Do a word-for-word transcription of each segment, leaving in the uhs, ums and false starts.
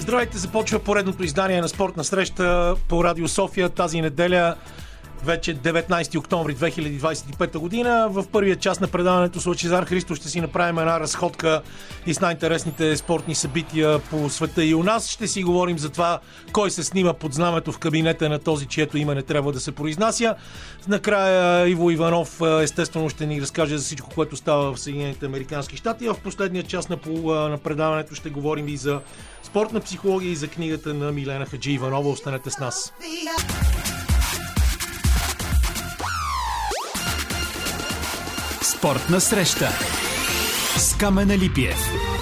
Здравейте, започва поредното издание на Спортна среща по Радио София тази неделя, вече деветнайсети октомври две хиляди двайсет и пета година. В първия част на предаването с Лъчезар Христов ще си направим една разходка и с най-интересните спортни събития по света и у нас. Ще си говорим за това кой се снима под знамето в кабинета на този, чието име не трябва да се произнася. Накрая Иво Иванов естествено ще ни разкаже за всичко, което става в Съединените американски щати. А в последния част на, на предаването ще говорим и за спортна психология и за книгата на Милена Хаджи Иванова. Останете с нас. Спортна среща с Камена Липиев.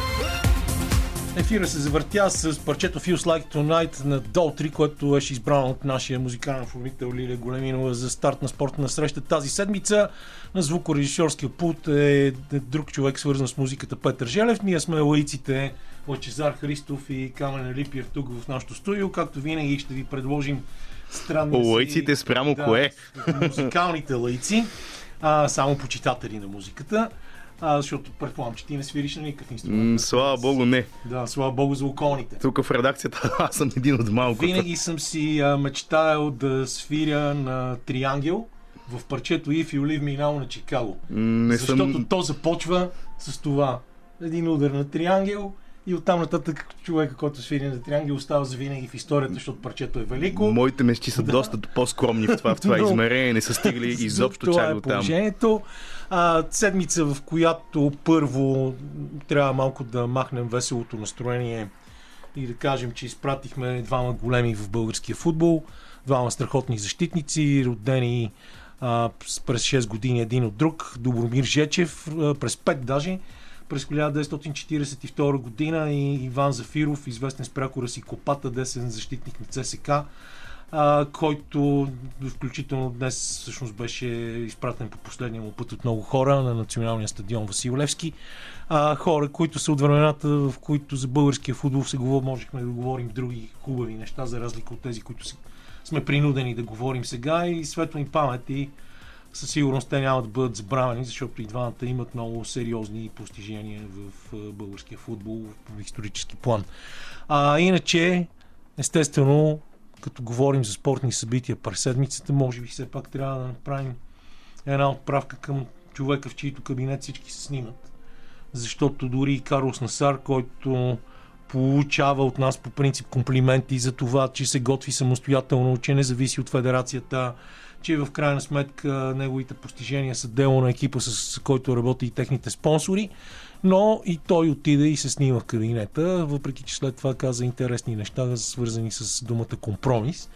Ефира се завъртя с парчето Feels Like Tonight на Долтри, което беше избрано от нашия музикален оформител Лилия Големинова за старт на спортна среща тази седмица. На звукорежисьорския пулт е друг човек, свързан с музиката, Петър Желев. Ние сме лаиците Лъчезар Христов и Камена Липиев тук в нашото студио. Както винаги ще ви предложим странни лаиците спрямо да, кое? Музикалните лаици. А, само почитатели на музиката, а, защото предполагам, че ти не свириш на никакъв инструмент. Mm, слава богу, не. Да, слава богу за околните. Тук в редакцията аз съм един от малкото. Винаги съм си а, мечтаял да свиря на триангел в парчето If You Leave Me Now на Чикаго. Не защото съм... то започва с това. Един удар на триангел и оттам нататък човека, който свири на триангел, остава за винаги в историята, защото парчето е велико. Моите мечти са да. доста по-скромни в това, в това Но... измерение. Не са стигали изобщо чак до там. Положението. А, седмица, в която първо трябва малко да махнем веселото настроение и да кажем, че изпратихме двама големи в българския футбол, двама страхотни защитници, родени а, през шест години един от друг. Добромир Жечев, а, през пет даже, през хиляда деветстотин четирийсет и втора година, и Иван Зафиров, известен с прякора си Копата, десен защитник на ЦСКА, а, който включително днес всъщност беше изпратен по последния му път от много хора на националния стадион Васил Левски. А, хора, които са от времената, в които за българския футбол се говори, можехме да говорим други хубави неща, за разлика от тези, които си, сме принудени да говорим сега, и светла им памет, и със сигурност те няма да бъдат забравени, защото и двамата имат много сериозни постижения в българския футбол в исторически план. А иначе, естествено, като говорим за спортни събития през седмицата, може би все пак трябва да направим една отправка към човека, в чийто кабинет всички се снимат. Защото дори и Карлос Насар, който получава от нас по принцип комплименти за това, че се готви самостоятелно, че не зависи от федерацията, че в крайна сметка неговите постижения са дело на екипа, с който работи и техните спонсори, но и той отиде и се снима в кабинета, въпреки че след това каза интересни неща, свързани с думата компромис.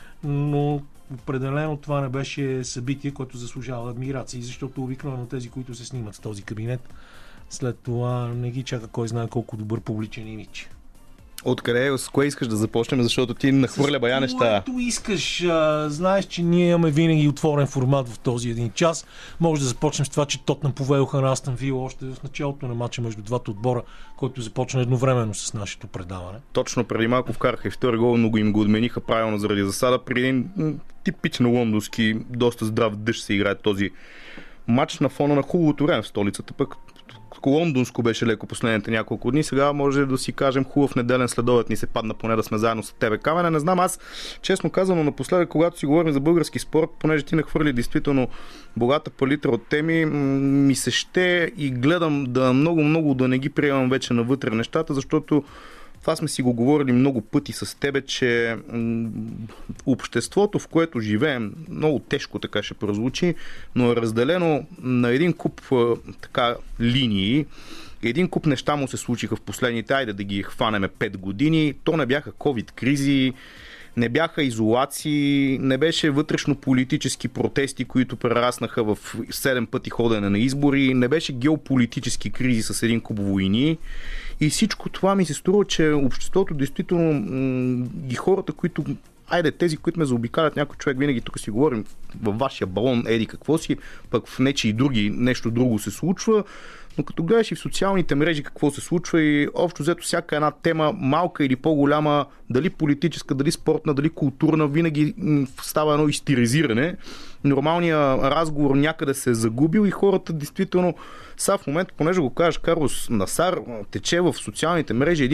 Но определено това не беше събитие, което заслужава адмирации, защото обикновено тези, които се снимат в този кабинет, след това не ги чака кой знае колко добър публичен имидж. Откъде, с кое искаш да започнем, защото ти нахвърля бая неща? Което искаш. А, знаеш, че ние имаме винаги отворен формат в този един час. Може да започнем с това, че Тотнъм поведоха на Астън Вила още в началото на матча между двата отбора, който започна едновременно с нашето предаване. Точно преди малко вкараха и втори гол, но го им го отмениха правилно заради засада. При един типично лондонски, доста здрав дъжд се играе този матч на фона на хубавото време в столицата, пък лондонско беше леко последните няколко дни. Сега може да си кажем хубав неделен следобед ни се падна, поне да сме заедно с тебе, Камена. Не знам, аз честно казано напоследък, когато си говорим за български спорт, понеже ти нахвърли действително богата палитра от теми, ми се ще и гледам да много-много да не ги приемам вече навътре нещата, защото това сме си го говорили много пъти с тебе, че м- обществото, в което живеем, много тежко така ще прозвучи, но е разделено на един куп а, така линии. Един куп неща му се случиха в последните, айде да ги хванеме пет години. То не бяха ковид кризи, не бяха изолации, не беше вътрешно-политически протести, които прераснаха в седем пъти ходене на избори, не беше геополитически кризи с един куп войни. И всичко това ми се струва, че обществото действително м- ги хората, които айде, тези, които ме заобикалят, някой човек, винаги тук си говорим във вашия балон, еди какво си, пък в нечи и други нещо друго се случва, но като гледаш и в социалните мрежи какво се случва и общо взето всяка една тема, малка или по-голяма, дали политическа, дали спортна, дали културна, винаги става едно истеризиране. Нормалният разговор някъде се е загубил и хората действително са в момента, понеже го кажеш Карлос Насар, тече в социалните мрежи един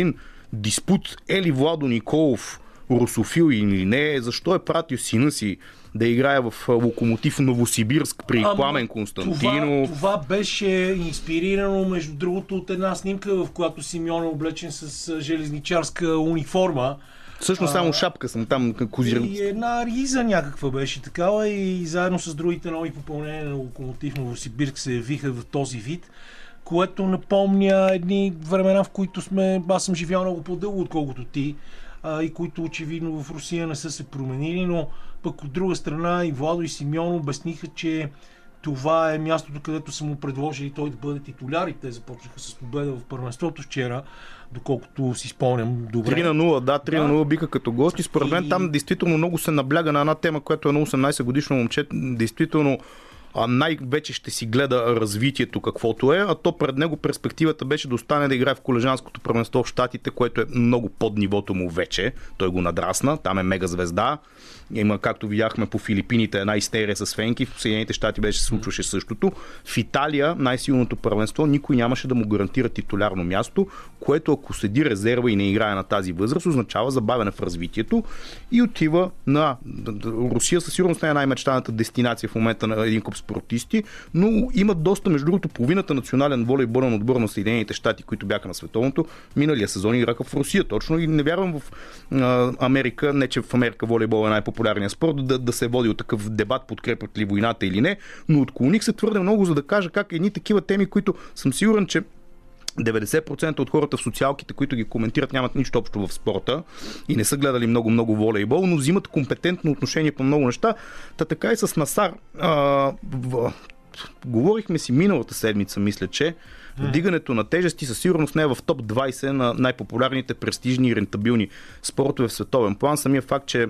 диспут е ли Владо Николов русофил или не, защо е пратил сина си да играе в Локомотив Новосибирск при Ама, Пламен Константинов. Това, това беше инспирирано, между другото, от една снимка, в която Симеон е облечен с железничарска униформа. Всъщност само шапка съм там козир. И една риза някаква беше такава и заедно с другите нови попълнения на Локомотив Новосибирск се явиха в този вид, което напомня едни времена, в които сме, аз съм живял много по-дълго, отколкото ти, а, и които очевидно в Русия не са се променили, но пък от друга страна и Владо и Симеон обясниха, че това е мястото, където са му предложили той да бъде титуляр и те започнаха с победа в първенството вчера, доколкото си спомням добре. три на нула, да, три на нула биха като гости. Според мен и... там действително много се набляга на една тема, която е на осемнайсет годишно момче. Действително а най-вече ще си гледа развитието каквото е, а то пред него перспективата беше да остане да играе в колежанското първенство в Щатите, което е много под нивото му вече. Той го надрасна, там е мега звезда. Има, както видяхме по Филипините, една истерия с фенки, в Съединените щати беше се случваше същото. В Италия, най-силното първенство, никой нямаше да му гарантира титулярно място, което ако седи резерва и не играе на тази възраст, означава забавяне в развитието и отива на Русия. Със сигурност не е най-мечтаната дестинация в момента на един куп спортисти, но имат доста, между другото, половината национален волейболен отбор на Съединените щати, които бяха на световното, миналия сезон играха в Русия точно и не вярвам в а, Америка, не че в Америка волейбол е най-популярният спорт, да, да се води от такъв дебат, подкрепят ли войната или не, но отклоних се твърде много, за да кажа как едни такива теми, които съм сигурен, че деветдесет процента от хората в социалките, които ги коментират, нямат нищо общо в спорта и не са гледали много-много волейбол, но взимат компетентно отношение по много неща. Та така и с Насар. А, в... Говорихме си миналата седмица, мисля, че вдигането на тежести със сигурност не е в топ двайсет на най-популярните, престижни и рентабилни спортове в световен план. Самия факт, че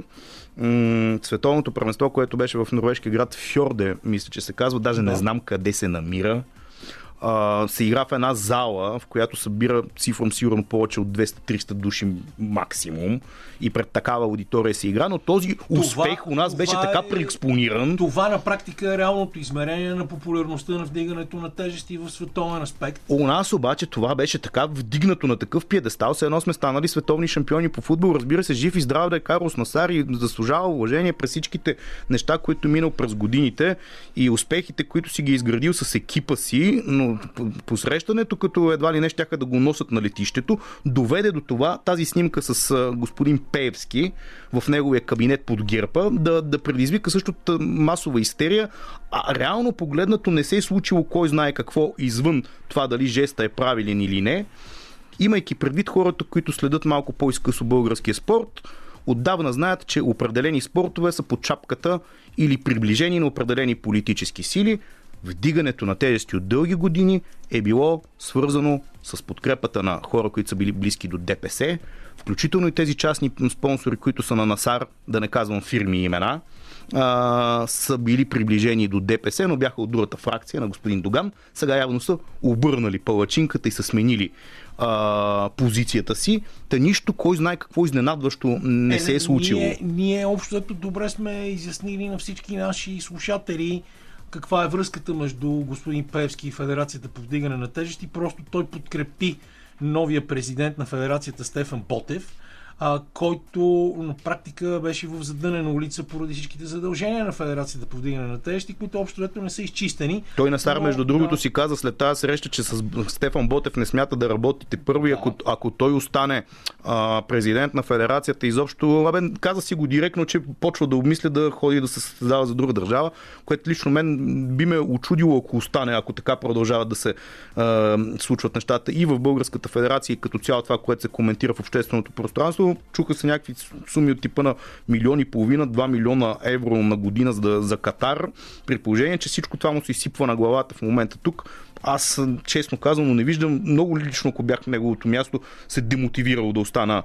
м- световното първенство, което беше в норвежкия град Фьорде, мисля, че се казва, даже не знам къде се намира, Uh, се игра в една зала, в която събира цифром сигурно повече от двеста-триста души максимум и пред такава аудитория се игра, но този това, успех у нас беше така е, преекспониран. Това на практика е реалното измерение на популярността на вдигането на тежести в световен аспект. У нас обаче това беше така вдигнато на такъв пиедестал, все едно сме станали световни шампиони по футбол. Разбира се, жив и здрав да е Карлос Насар и заслужава уважение през всичките неща, които минал през годините и успехите, които си ги изградил с екипа си, но посрещането, като едва ли не щяха да го носят на летището, доведе до това тази снимка с господин Пеевски в неговия кабинет под герба да, да предизвика също масова истерия, а реално погледнато не се е случило кой знае какво извън това дали жеста е правилен или не. Имайки предвид хората, които следят малко по-изкъсо българския спорт, отдавна знаят, че определени спортове са под шапката или приближени на определени политически сили. Вдигането на тежести от дълги години е било свързано с подкрепата на хора, които са били близки до ДПС, включително и тези частни спонсори, които са на Насар, да не казвам фирми и имена, а, са били приближени до ДПС, но бяха от другата фракция на господин Доган. Сега явно са обърнали палачинката и са сменили а, позицията си. Та нищо, кой знае какво изненадващо не е, се е случило. Ние, ние общо добре сме изяснили на всички наши слушатели каква е връзката между господин Пеевски и Федерацията по вдигане на тежести. Просто той подкрепи новия президент на Федерацията Стефан Ботев, а, който на практика беше в задънена улица поради всичките задължения на Федерацията по вдигане на тежести, които общо не са изчистени. Той Насар, но, между другото, да... си каза след тази среща, че с Стефан Ботев не смята да работите първи, да. ако, ако той остане а, президент на Федерацията изобщо, абе, каза си го директно, че почва да обмисля да ходи да се създава за друга държава, което лично мен би ме учудило, ако остане, ако така продължават да се а, случват нещата и в Българската федерация, и като цяло това, което се коментира в общественото пространство. Чуха се някакви суми от типа на милион и половина, два милиона евро на година за, за Катар, при положение, че всичко това му се изсипва на главата в момента тук. Аз, честно казано, не виждам, много лично, ако бях на неговото място, се демотивирал да остана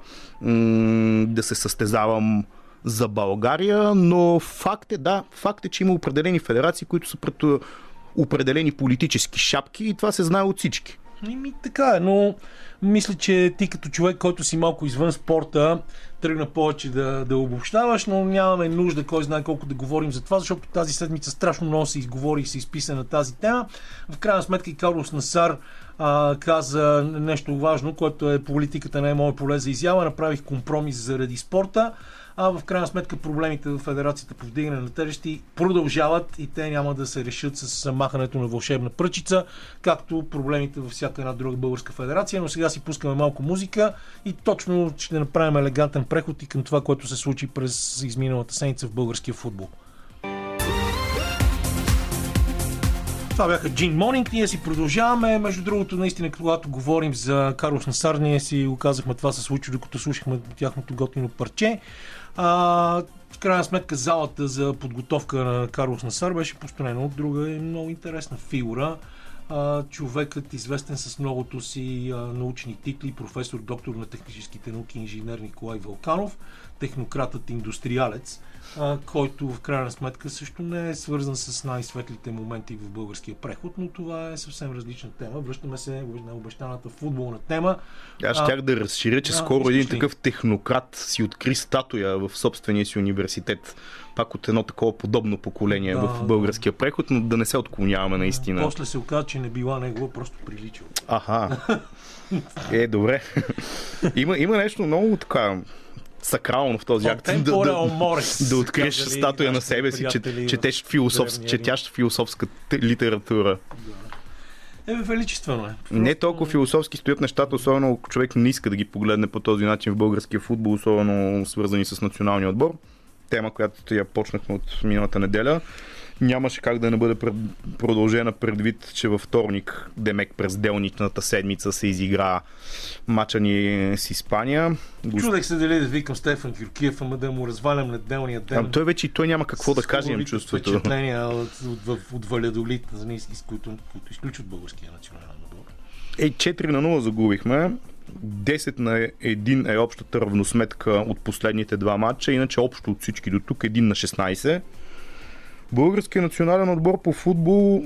м- да се състезавам за България, но факт е, да, факт е, че има определени федерации, които са пред определени политически шапки и това се знае от всички. Ми, така е, но мисля, че ти като човек, който си малко извън спорта, тръгна повече да, да обобщаваш, но нямаме нужда, кой знае колко да говорим за това, защото тази седмица страшно много се изговори и се изписа на тази тема. В крайна сметка и Карлос Насар а, каза нещо важно, което е: политиката не е мое поле за изява, направих компромис заради спорта. А в крайна сметка проблемите в Федерацията по вдигане на тежести продължават и те няма да се решат с махането на вълшебна пръчица, както проблемите във всяка една друга българска федерация. Но сега си пускаме малко музика и точно ще направим елегантен преход и към това, което се случи през изминалата седмица в българския футбол. Това бяха Gin Morning. Ние си продължаваме. Между другото, наистина, когато говорим за Карлос Насар, ние си го казахме, това се случи, докато слушахме тяхното готино парче. А, в крайна сметка залата за подготовка на Карлос Насар беше построена от друга и много интересна фигура. А, човекът, известен с многото си а, научни титли, професор, доктор на техническите науки, инженер Николай Вълканов, технократът индустриалец, а, който в крайна сметка също не е свързан с най-светлите моменти в българския преход, но това е съвсем различна тема. Връщаме се на обещаната футболна тема. Аз щях да разширя, че а, скоро един ли? такъв технократ си откри статуя в собствения си университет, пак от едно такова подобно поколение да, в българския преход, но да не се отклоняваме наистина. После се оказа, че не била негова, просто приличал. Аха. Е, добре. има, има нещо много така сакрално в този акт. Да, да, да откриеш статуя на себе си, че, четеш философ, четящ философска литература. Да. Е, величествено е. Просто... Не толкова философски стоят нещата, особено ако човек не иска да ги погледне по този начин в българския футбол, особено свързани с националния отбор. Тема, която я почнахме от миналата неделя. Нямаше как да не бъде пред... продължена предвид, че във вторник, демек през делничната седмица, се изигра мача ни с Испания. Чудех се дали да викам Стефан Кюркиев, ама да му развалям неделния ден. А той вече и той няма какво да каже, им чувството. Впечатления от, от, от, от Валядолит, които, които изключват българския национален отбор. Е, четири на нула загубихме. десет на един е общата равносметка от последните два матча, иначе общо от всички до тук един на шестнайсет. Българският национален отбор по футбол,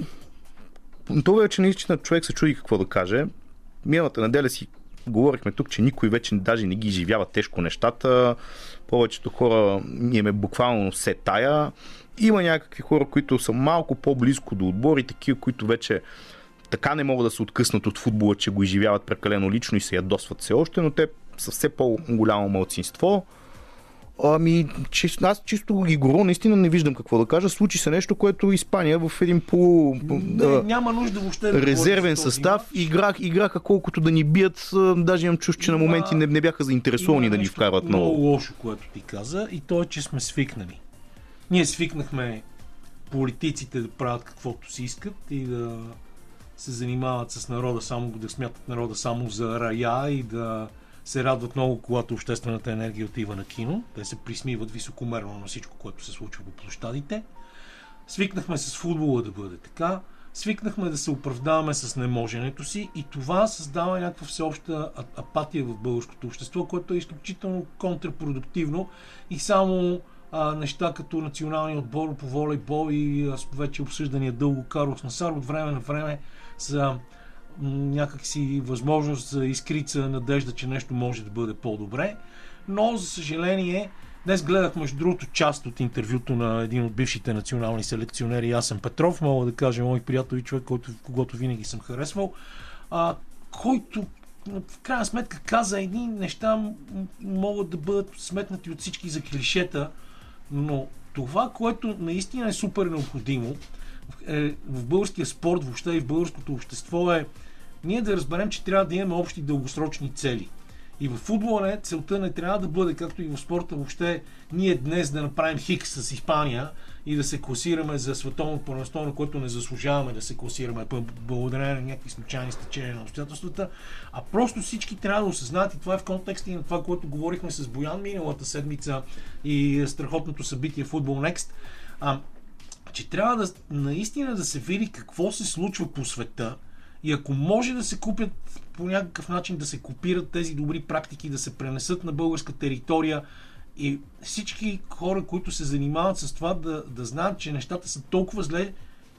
това вече наистина човек се чуди какво да каже. Миналата неделя си говорихме тук, че никой вече даже не ги изживява тежко нещата. Повечето хора им е буквално се тая. Има някакви хора, които са малко по-близко до отбори, такива, които вече така не могат да се откъснат от футбола, че го изживяват прекалено лично и се ядосват все още, но те са все по-голямо малцинство. Ами, че, аз чисто игрово наистина не виждам какво да кажа. Случи се нещо, което Испания в един полу... Не, няма нужда въобще да резервен състав играх, играха колкото да ни бият. Даже имам чувство, че на моменти не, не бяха заинтересовани да ни вкарват много. Много лошо, което ти каза, и то е, че сме свикнали. Ние свикнахме политиците да правят каквото си искат и да се занимават с народа, само да смятат народа само за рая и да се радват много, когато обществената енергия отива на кино. Те се присмиват високомерно на всичко, което се случва по площадите. Свикнахме с футбола да бъде така. Свикнахме да се оправдаваме с неможенето си и това създава някаква всеобща апатия в българското общество, което е изключително контрпродуктивно и само а, неща като националния отбор по волейбол и а, вече обсъждания дълго Карлос Насар от време на време за някакси възможност за искрица надежда, че нещо може да бъде по-добре. Но, за съжаление, днес гледах, между другото, част от интервюто на един от бившите национални селекционери Ясен Петров, мога да кажа мой приятел и човек, който, когото винаги съм харесвал, а, който в крайна сметка каза едни неща, могат да бъдат сметнати от всички за клишета, но това, което наистина е супер необходимо е, в българския спорт, въобще и в българското общество, е ние да разберем, че трябва да имаме общи дългосрочни цели. И в футбола не, целта не трябва да бъде, както и в спорта въобще, ние днес да направим хикс с Испания и да се класираме за световно първенство, на което не заслужаваме да се класираме благодарение на някакви случайни стечения на обстоятелствата, а просто всички трябва да осъзнаят, и това е в контекста и на това, което говорихме с Боян миналата седмица и страхотното събитие Football Next, а, че трябва да наистина да се види какво се случва по света и ако може да се купят по някакъв начин, да се копират тези добри практики, да се пренесат на българска територия и всички хора, които се занимават с това, да, да знаят, че нещата са толкова зле,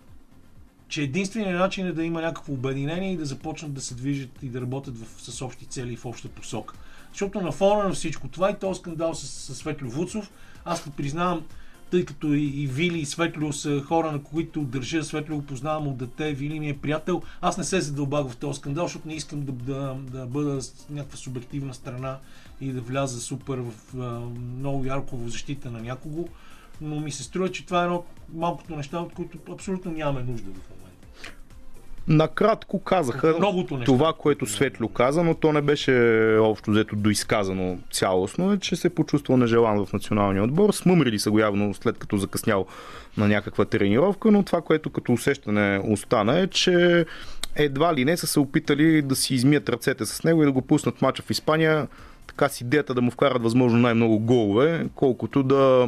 че единственият начин е да има някакво обединение и да започнат да се движат и да работят в, с общи цели и в обща посока. Защото на фона на всичко това и този скандал с, с Светлю Вуцов, аз признавам, тъй като и, и Вили и Светлио са хора, на които държа. Светлио го познавам от дете, Вили ми е приятел. Аз не се задълбах в този скандал, защото не искам да, да, да бъда с някаква субективна страна и да вляза супер в а, много ярко в защита на някого. Но ми се струва, че това е едно малкото неща, от които абсолютно нямаме нужда в момента. Накратко казаха това, което Светлио каза, но то не беше общо взето доизказано цялостно, е, че се почувствал нежелан в националния отбор. Смъмрили са го явно след като закъснял на някаква тренировка, но това, което като усещане остана е, че едва ли не са се опитали да си измият ръцете с него и да го пуснат мача в Испания, така с идеята да му вкарат възможно най-много голове, колкото да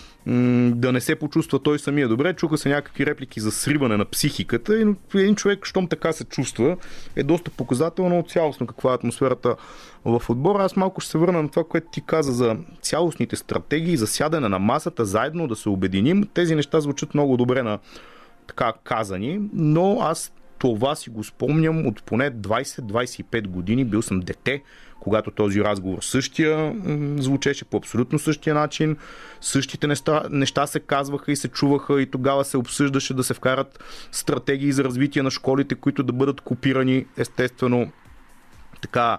да не се почувства той самия добре. Чуха се някакви реплики за сриване на психиката и един човек, щом така се чувства, е доста показателно от цялостно каква е атмосферата в отбора. Аз малко ще се върна на това, което ти каза за цялостните стратегии, за сядане на масата, заедно да се обединим. Тези неща звучат много добре на така казани, но аз това си го спомням от поне двайсет до двайсет и пет години. Бил съм дете, когато този разговор същия звучеше по абсолютно същия начин. Същите неща, неща се казваха и се чуваха и тогава се обсъждаше да се вкарат стратегии за развитие на школите, които да бъдат копирани естествено така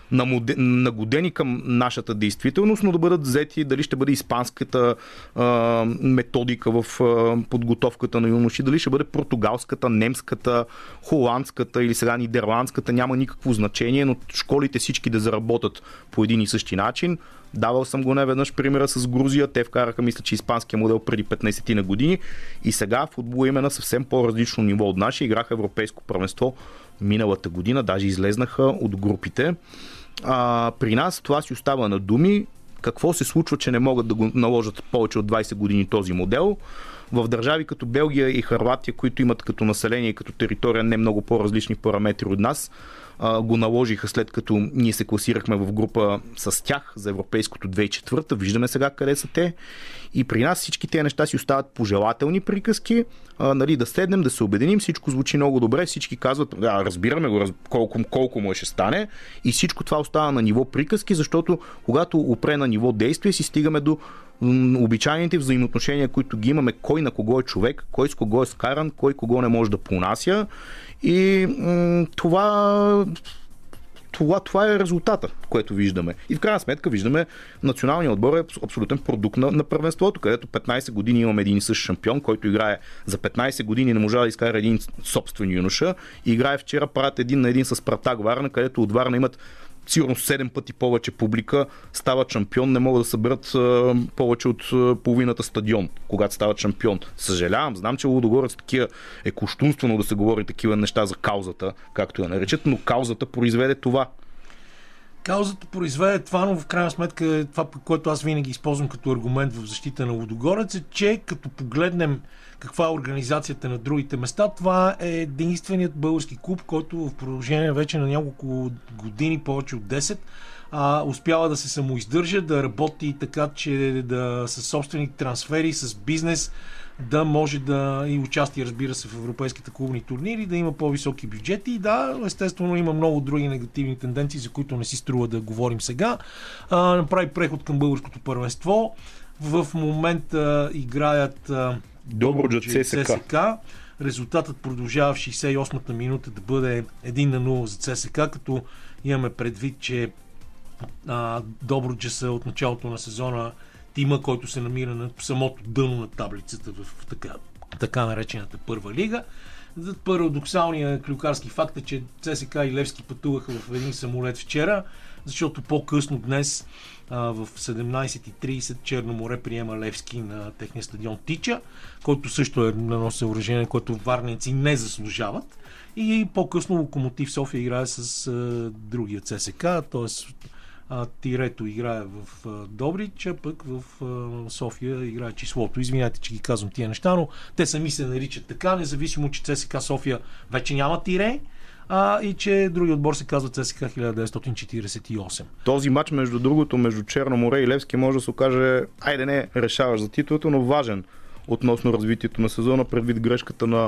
нагодени към нашата действителност, но да бъдат взети дали ще бъде испанската а, методика в а, подготовката на юноши, дали ще бъде португалската, немската, холандската или сега нидерландската, няма никакво значение, но школите всички да заработят по един и същи начин. Давал съм го неведнъж примера с Грузия, те вкараха, мисля, че испанския модел преди петнайсет на години и сега футбол има на съвсем по-различно ниво от нашия, играха европейско първенство миналата година, даже излезнаха от групите. А, при нас това си остава на думи. Какво се случва, че не могат да го наложат повече от двайсет години този модел? В държави като Белгия и Хърватия, които имат като население и като територия не много по-различни параметри от нас, го наложиха след като ние се класирахме в група с тях за европейското две хиляди и четвърта. Виждаме сега къде са те. И при нас всички тези неща си остават пожелателни приказки. А, нали, да седнем, да се обединим. Всичко звучи много добре. Всички казват, да, разбираме го, раз... колко, колко му ще стане. И всичко това остава на ниво приказки, защото когато опре на ниво действие, си стигаме до м- обичайните взаимоотношения, които ги имаме. Кой на кого е човек, кой с кого е скаран, кой кого не може да понася. И м- това... Това, това е резултата, което виждаме. И в крайна сметка виждаме, националният отбор е абсолютен продукт на, на първенството, където петнайсет години имаме един и същ шампион, който играе за петнайсет години, не можа да изкара един собствен юноша. И играе вчера, правят един на един с Спартак Варна, където от Варна имат сигурно седем пъти повече публика, стават шампион, не могат да съберат а, повече от а, половината стадион, когато стават шампион. Съжалявам, знам, че Лудогорец такива е кощунствено да се говори такива неща за каузата, както я наричат, но каузата произведе това. Каузата произведе това, но в крайна сметка това, което аз винаги използвам като аргумент в защита на Лудогорец, е, че като погледнем каква е организацията на другите места, това е единственият български клуб, който в продължение вече на няколко години, повече от десет, а, успява да се самоиздържа, да работи така, че да със собствени трансфери, с бизнес, да може да и участие, разбира се, в европейските клубни турнири, да има по-високи бюджети. И да, естествено има много други негативни тенденции, за които не си струва да говорим сега. А, направи преход към българското първенство. В момента играят Добруджа ЦСКА. Резултатът продължава в шейсет и осмата минута да бъде един на нула за ЦСКА, като имаме предвид, че а, Добруджа са от началото на сезона тима, който се намира на самото дъно на таблицата в така, така наречената първа лига. Парадоксалният клюкарски факт е, че ЦСКА и Левски пътуваха в един самолет вчера, защото по-късно днес а, в седемнайсет и трийсет Черно море приема Левски на техния стадион Тича, който също е едно съоръжение, което варненци не заслужават. И по-късно Локомотив София играе с а, другия ЦСКА, т.е. А, тирето играе в а, Добрич, а пък в а, София играе числото. Извинявайте, че ги казвам тия неща, но те сами се наричат така, независимо, че ЦСКА София вече няма тире, а, и че други отбор се казва ЦСКА хиляда деветстотин четирийсет и осем. Този матч, между другото, между Черно море и Левски може да се окаже, айде не решаваш за титлата, но важен относно развитието на сезона, предвид грешката на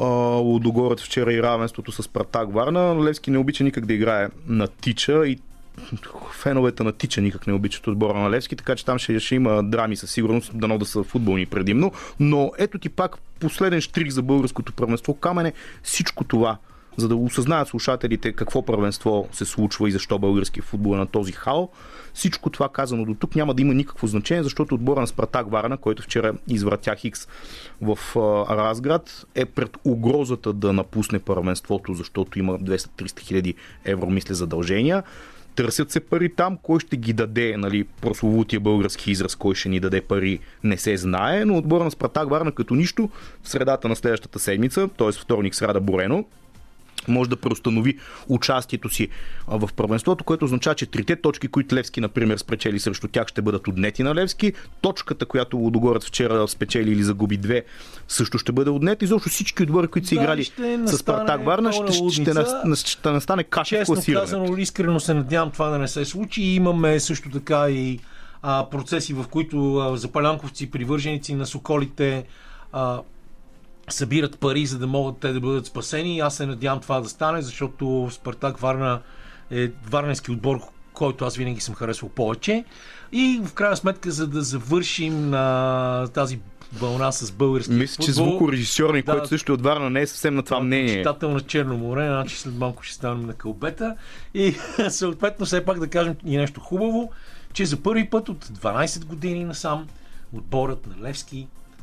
Лудогорец вчера и равенството с Спартак Варна. Левски не обича никак да играе на Тича и феновете на Тича никак не обичат отбора на Левски, така че там ще, ще има драми със сигурност, дано да са футболни предимно. Но ето ти пак последен штрих за българското първенство. Камене, всичко това, за да осъзнаят слушателите какво първенство се случва и защо български футбол е на този хал. Всичко това казано до тук няма да има никакво значение, защото отбора на Спартак Варна, който вчера извратя Хикс в а, Разград, е пред угрозата да напусне първенството, защото има двеста-триста хиляди евро, мисля, задължения. Търсят се пари там, кой ще ги даде, нали, прословутия български израз, кой ще ни даде пари, не се знае, но отбора на Спартак Варна като нищо в средата на следващата седмица, т.е. вторник, сряда, Борено, може да преустанови участието си в първенството, което означава, че трите точки, които Левски, например, спечели срещу тях, ще бъдат отнети на Левски. Точката, която Лудогорец вчера спечели или загуби две, също ще бъде отнета. Изобщо всички отбори, които са да, играли с Спартак Варна, ще, ще, ще, ще настане каша в класирането. Честно казано, искрено се надявам това да не се случи. Имаме също така и а, процеси, в които а, запалянковци, привърженици на Соколите а, събират пари, за да могат те да бъдат спасени. Аз се надявам това да стане, защото Спартак Варна е варненски отбор, който аз винаги съм харесвал повече. И в крайна сметка, за да завършим на тази вълна с български Мисля, футбол... че звукорежисьорник, да, който също е от Варна, не е съвсем на това мнение. Читател на Черно море, значи след малко ще станем на кълбета. И съответно все пак да кажем и нещо хубаво, че за първи път от дванайсет години насам отборът на Левски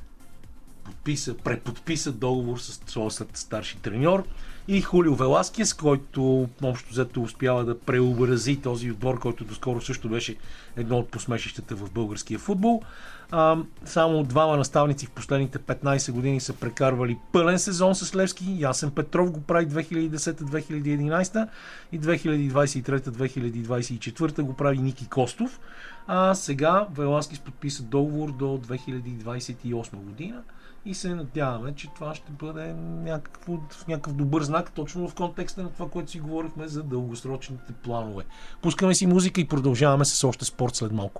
подписа, преподписа договор с своя старши треньор и Хулио Веласкес, който общо взето успява да преобрази този отбор, който доскоро също беше едно от посмешищата в българския футбол. А, само двама наставници в последните петнайсет години са прекарвали пълен сезон с Левски. Ясен Петров го прави две хиляди и десета - две хиляди и единайсета и две хиляди двайсет и трета - две хиляди двайсет и четвърта го прави Ники Костов. А сега Веласкес подписа договор до две хиляди двайсет и осма година. И се надяваме, че това ще бъде някакъв, някакъв добър знак, точно в контекста на това, което си говорихме за дългосрочните планове. Пускаме си музика и продължаваме с още спорт след малко.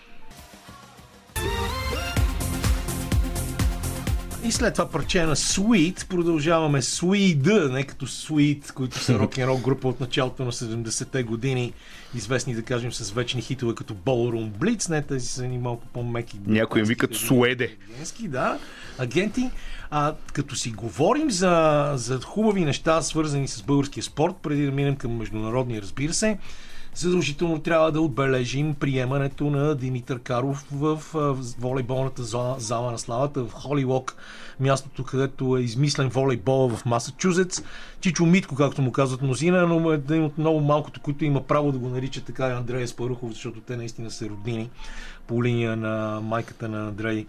И след това парче на Sweet продължаваме Sweet, не като Sweet, които са рок-н-рол група от началото на седемдесетте години, известни, да кажем, с вечни хитове като Ballroom Blitz, не, тези са ни малко по-меки. Някои им викат Суеде. Да, агенти. А, като си говорим за, за хубави неща, свързани с българския спорт, преди да минем към международния, разбира се, задължително трябва да отбележим приемането на Димитър Каров в, в волейболната зала, зала на славата в Холивок, мястото, където е измислен волейбол в Масачузетс. Чичо Митко, както му казват мнозина, но е един от много малкото, които има право да го наричат така, е Андрея Спарухов, защото те наистина са роднини по линия на майката на Андрей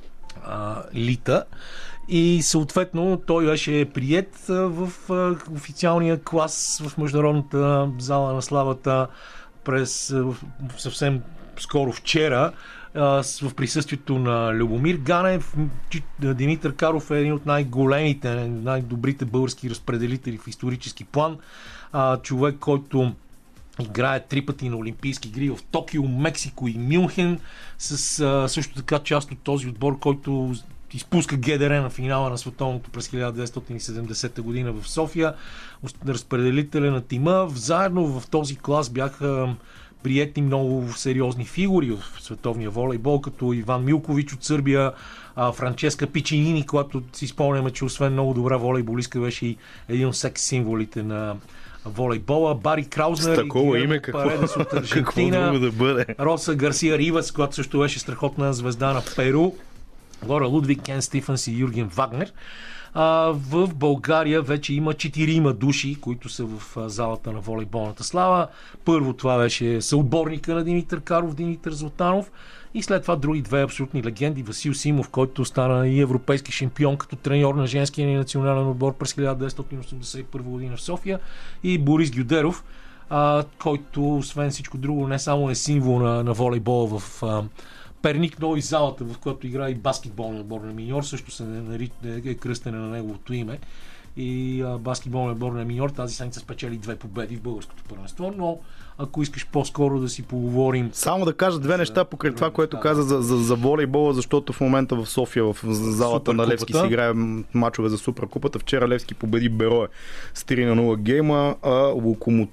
а, Лита. И съответно той беше приет в официалния клас в Международната зала на славата през съвсем скоро вчера в присъствието на Любомир Ганев. Димитър Каров е един от най-големите, най-добрите български разпределители в исторически план. Човек, който играе три пъти на Олимпийски игри в Токио, Мексико и Мюнхен, с също така част от този отбор, който изпуска ГДР на финала на световното през хиляда деветстотин и седемдесета година в София. Разпределителя на тима. Заедно в този клас бяха приети много сериозни фигури в световния волейбол, като Иван Милкович от Сърбия, Франческа Пичинини, която си спомняме, че освен много добра волейболистка, беше и един от секс символите на волейбола. Бари Краузнер, с такова име, какво, Паредес от Аржентина, да бъде. Роса Гарсия Ривас, която също беше страхотна звезда на Перу, Лора Лудвиг, Кен Стифенс и Юрген Вагнер. А, в България вече има четирима души, които са в а, залата на волейболната слава. Първо това беше съотборника на Димитър Каров, Димитър Златанов, и след това други две абсолютни легенди. Васил Симов, който стана и европейски шампион като треньор на женския ни национален отбор през хиляда деветстотин осемдесет и първа година в София, и Борис Гюдеров, а, който освен всичко друго не само е символ на, на волейбола в а, Перник, но и залата, в която играе и баскетболния отбор на Миньор, също се нарича, е кръстена на неговото име. И а, баскетболния отбор на Миньор тази седмица спечели две победи в българското първенство, но ако искаш по-скоро да си поговорим... Само да кажа две неща покрай това, което каза за, за, за волейбола, защото в момента в София, в залата на Левски си играе мачове за Суперкупата. Вчера Левски победи Берое с три на нула гейма, а Локомотив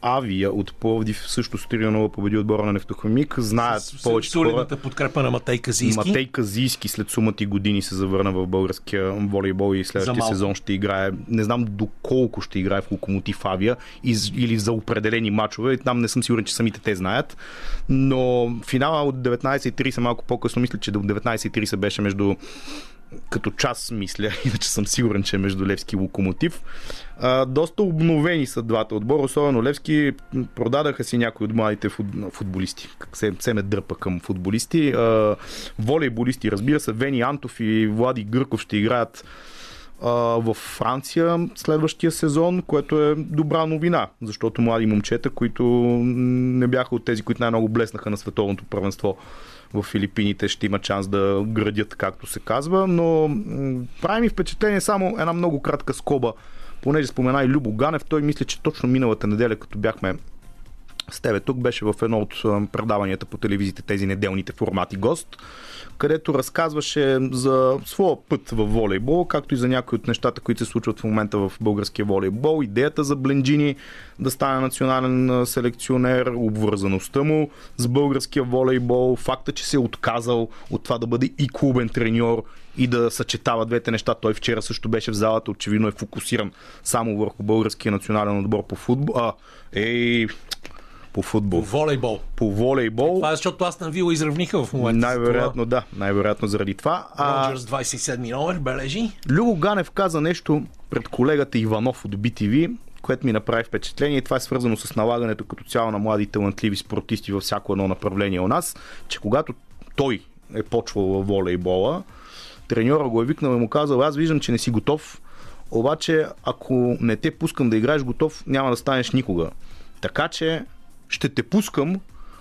Авия от Пловдив също с три на нула победи отбора на Нефтохимик. Знаят с, повече с солидната хора. подкрепа на Матей Казийски. Матей Казийски след сумати години се завърна в българския волейбол и следващия сезон ще играе. Не знам доколко ще играе в Локомотив Авия из, или за определени мачове. Там не съм сигурен, че самите те знаят. Но финала от деветнайсет и трийсет, малко по-късно, мисля, че до деветнайсет и трийсет беше между като час, мисля, иначе съм сигурен, че е между Левски и Локомотив. А, доста обновени са двата отбора, особено Левски. Продадаха си някои от младите футболисти. Как се, се ме дърпа към футболисти. А, волейболисти, разбира се, Вени Антов и Влади Гърков ще играят във Франция следващия сезон, което е добра новина, защото млади момчета, които не бяха от тези, които най-много блеснаха на световното първенство в Филипините, ще имат шанс да градят, както се казва, но прави ми впечатление само една много кратка скоба, понеже спомена и Любо Ганев. Той мисля, че точно миналата неделя, като бяхме с тебе тук, беше в едно от предаванията по телевизията, тези неделните формати гост, където разказваше за своя път в волейбол, както и за някои от нещата, които се случват в момента в българския волейбол. Идеята за Бленджини да стане национален селекционер, обвързаността му с българския волейбол, факта, че се е отказал от това да бъде и клубен треньор и да съчетава двете неща. Той вчера също беше в залата, очевидно е фокусиран само върху българския национален отбор по футбол. А, ей... По футбол. По волейбол. По волейбол. Това е защото Астън Вила изравниха в момента. Най-вероятно, да. Най-вероятно заради това. Роджерс двайсет и седми номер, бележи. Любо Ганев каза нещо пред колегата Иванов от Би Ти Ви, което ми направи впечатление. И това е свързано с налагането като цяло на млади талантливи спортисти във всяко едно направление у нас, че когато той е почвал във волейбола, треньора го е викнал и му казал: аз виждам, че не си готов, обаче ако не те пускам да играеш готов, няма да станеш никога. Така че ще те пускам,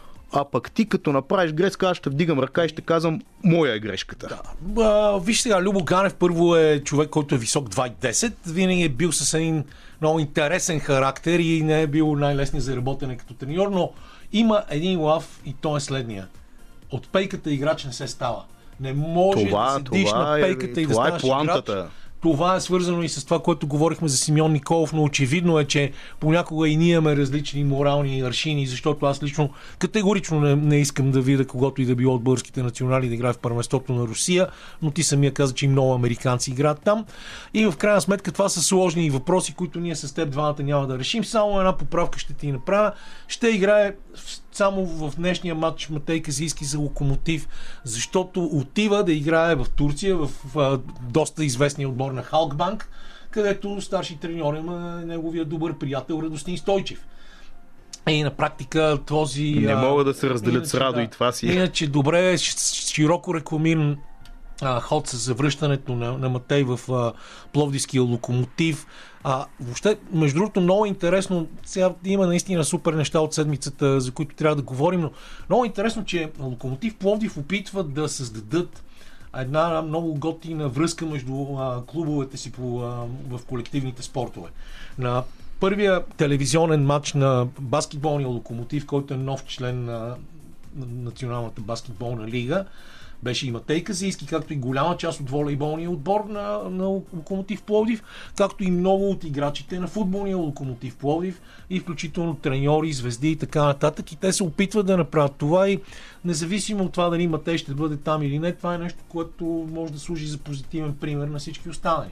а пък ти като направиш грешка, аз ще вдигам ръка и ще казвам: моя е грешката. Да. А, виж сега, Любо Ганев първо е човек, който е висок два и десет, винаги е бил с един много интересен характер и не е бил най-лесният за работене като треньор, но има един лав и то е следния. От пейката играч не се става. Не може това, да седиш на пейката е, и да ставаш това е плантата. Играч. Това е свързано и с това, което говорихме за Симеон Николов, но очевидно е, че понякога и ние имаме различни морални аршини, защото аз лично категорично не, не искам да видя когото и да било от българските национали да играе в първенството на Русия, но ти самия каза, че и много американци играят там. И в крайна сметка това са сложни въпроси, които ние с теб двамата няма да решим. Само една поправка ще ти направя. Ще играе само в днешния матч Матей Казийски за Локомотив, защото отива да играе в Турция, в, в, в доста известния отбор на Халкбанк, където старши треньор има неговия добър приятел Радостин Стойчев. И на практика този... Не могат да се разделят иначе, с Радо да, и това си. Иначе добре, широко рекламиран а, ход с завръщането на, на Матей в а, Пловдивския Локомотив. А, въобще, между другото, много интересно, сега има наистина супер неща от седмицата, за които трябва да говорим, но много интересно, че Локомотив Пловдив опитват да създадат една много готина връзка между а, клубовете си по, а, в колективните спортове. На първия телевизионен матч на баскетболния Локомотив, който е нов член на, на Националната баскетболна лига, беше и Матей Казийски, както и голяма част от волейболния отбор на, на Локомотив Пловдив, както и много от играчите на футболния Локомотив Пловдив и включително треньори, звезди и така нататък. И те се опитват да направят това и независимо от това дали Матей ще бъде там или не, това е нещо, което може да служи за позитивен пример на всички останали.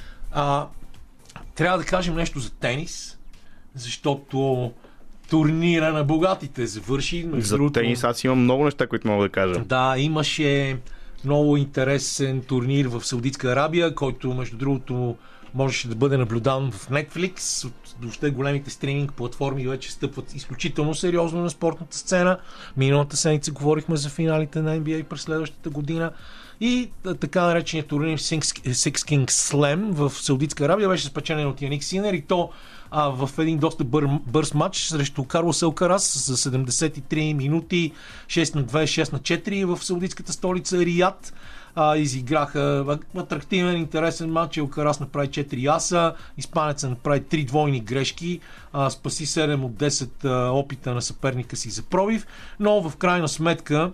А, трябва да кажем нещо за тенис, защото турнира на богатите завърши. За другото, тенис аз имам много неща, които мога да кажа. Да, имаше много интересен турнир в Саудитска Арабия, който между другото можеше да бъде наблюдан в Netflix. От въобще големите стриминг платформи вече стъпват изключително сериозно на спортната сцена. Миналата седмица говорихме за финалите на Ен Би Ей през следващата година. И така нареченият турнир Six Kings Slam в Саудитска Арабия беше спечелен от Яник Синер и то а, в един доста бър, бърз матч срещу Карлос Алкарас за седемдесет и три минути, шест на две, шест на четири в саудитската столица Риад. А, изиграха атрактивен, интересен матч. Алкарас направи четири аса, испанеца направи три двойни грешки, а, спаси седем от десет а, опита на съперника си за пробив, но в крайна сметка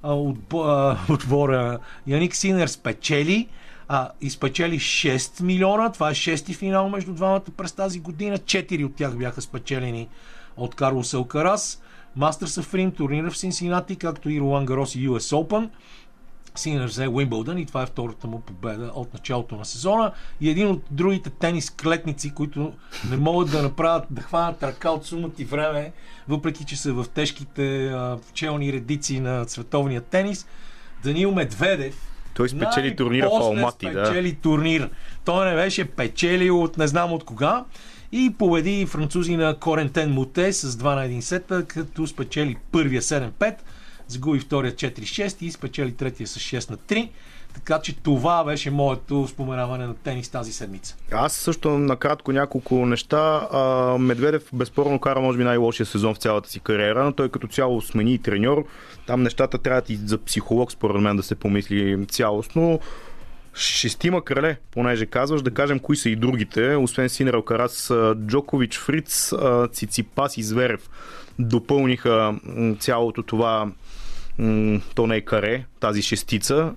отбора Яник Синер спечели а, изпечели шест милиона. Това е шести финал между двамата през тази година. Четири от тях бяха спечелени от Карлос Алкарас, Masters of Рим, турнира в Синсинати, както и Ролан Гарос и Ю Ес Open. Синер взе Уимбълдън и това е втората му победа от началото на сезона. И един от другите тенис клетници, които не могат да направят, да хванат ръка от сумът и време, въпреки че са в тежките а, челни редици на световния тенис, Даниил Медведев. Той спечели турнира в Алмати, да. Спечели турнир. Той не беше печелил от не знам от кога и победи французи на Корентен Муте с два на един сета, като спечели първия седем пет, загуби втория четири шест и спечели третия с шест на три. Така че това беше моето споменаване на тенис тази седмица. Аз също накратко няколко неща. Медведев безспорно кара може би най-лошия сезон в цялата си кариера, но той като цяло смени и треньор. Там нещата трябва и за психолог според мен да се помисли цялостно. Шестима крале, понеже казваш, да кажем кои са и другите, освен Синер, Алкарас, Джокович, Фриц, Циципас и Зверев допълниха цялото това, то не е каре, тази шестица.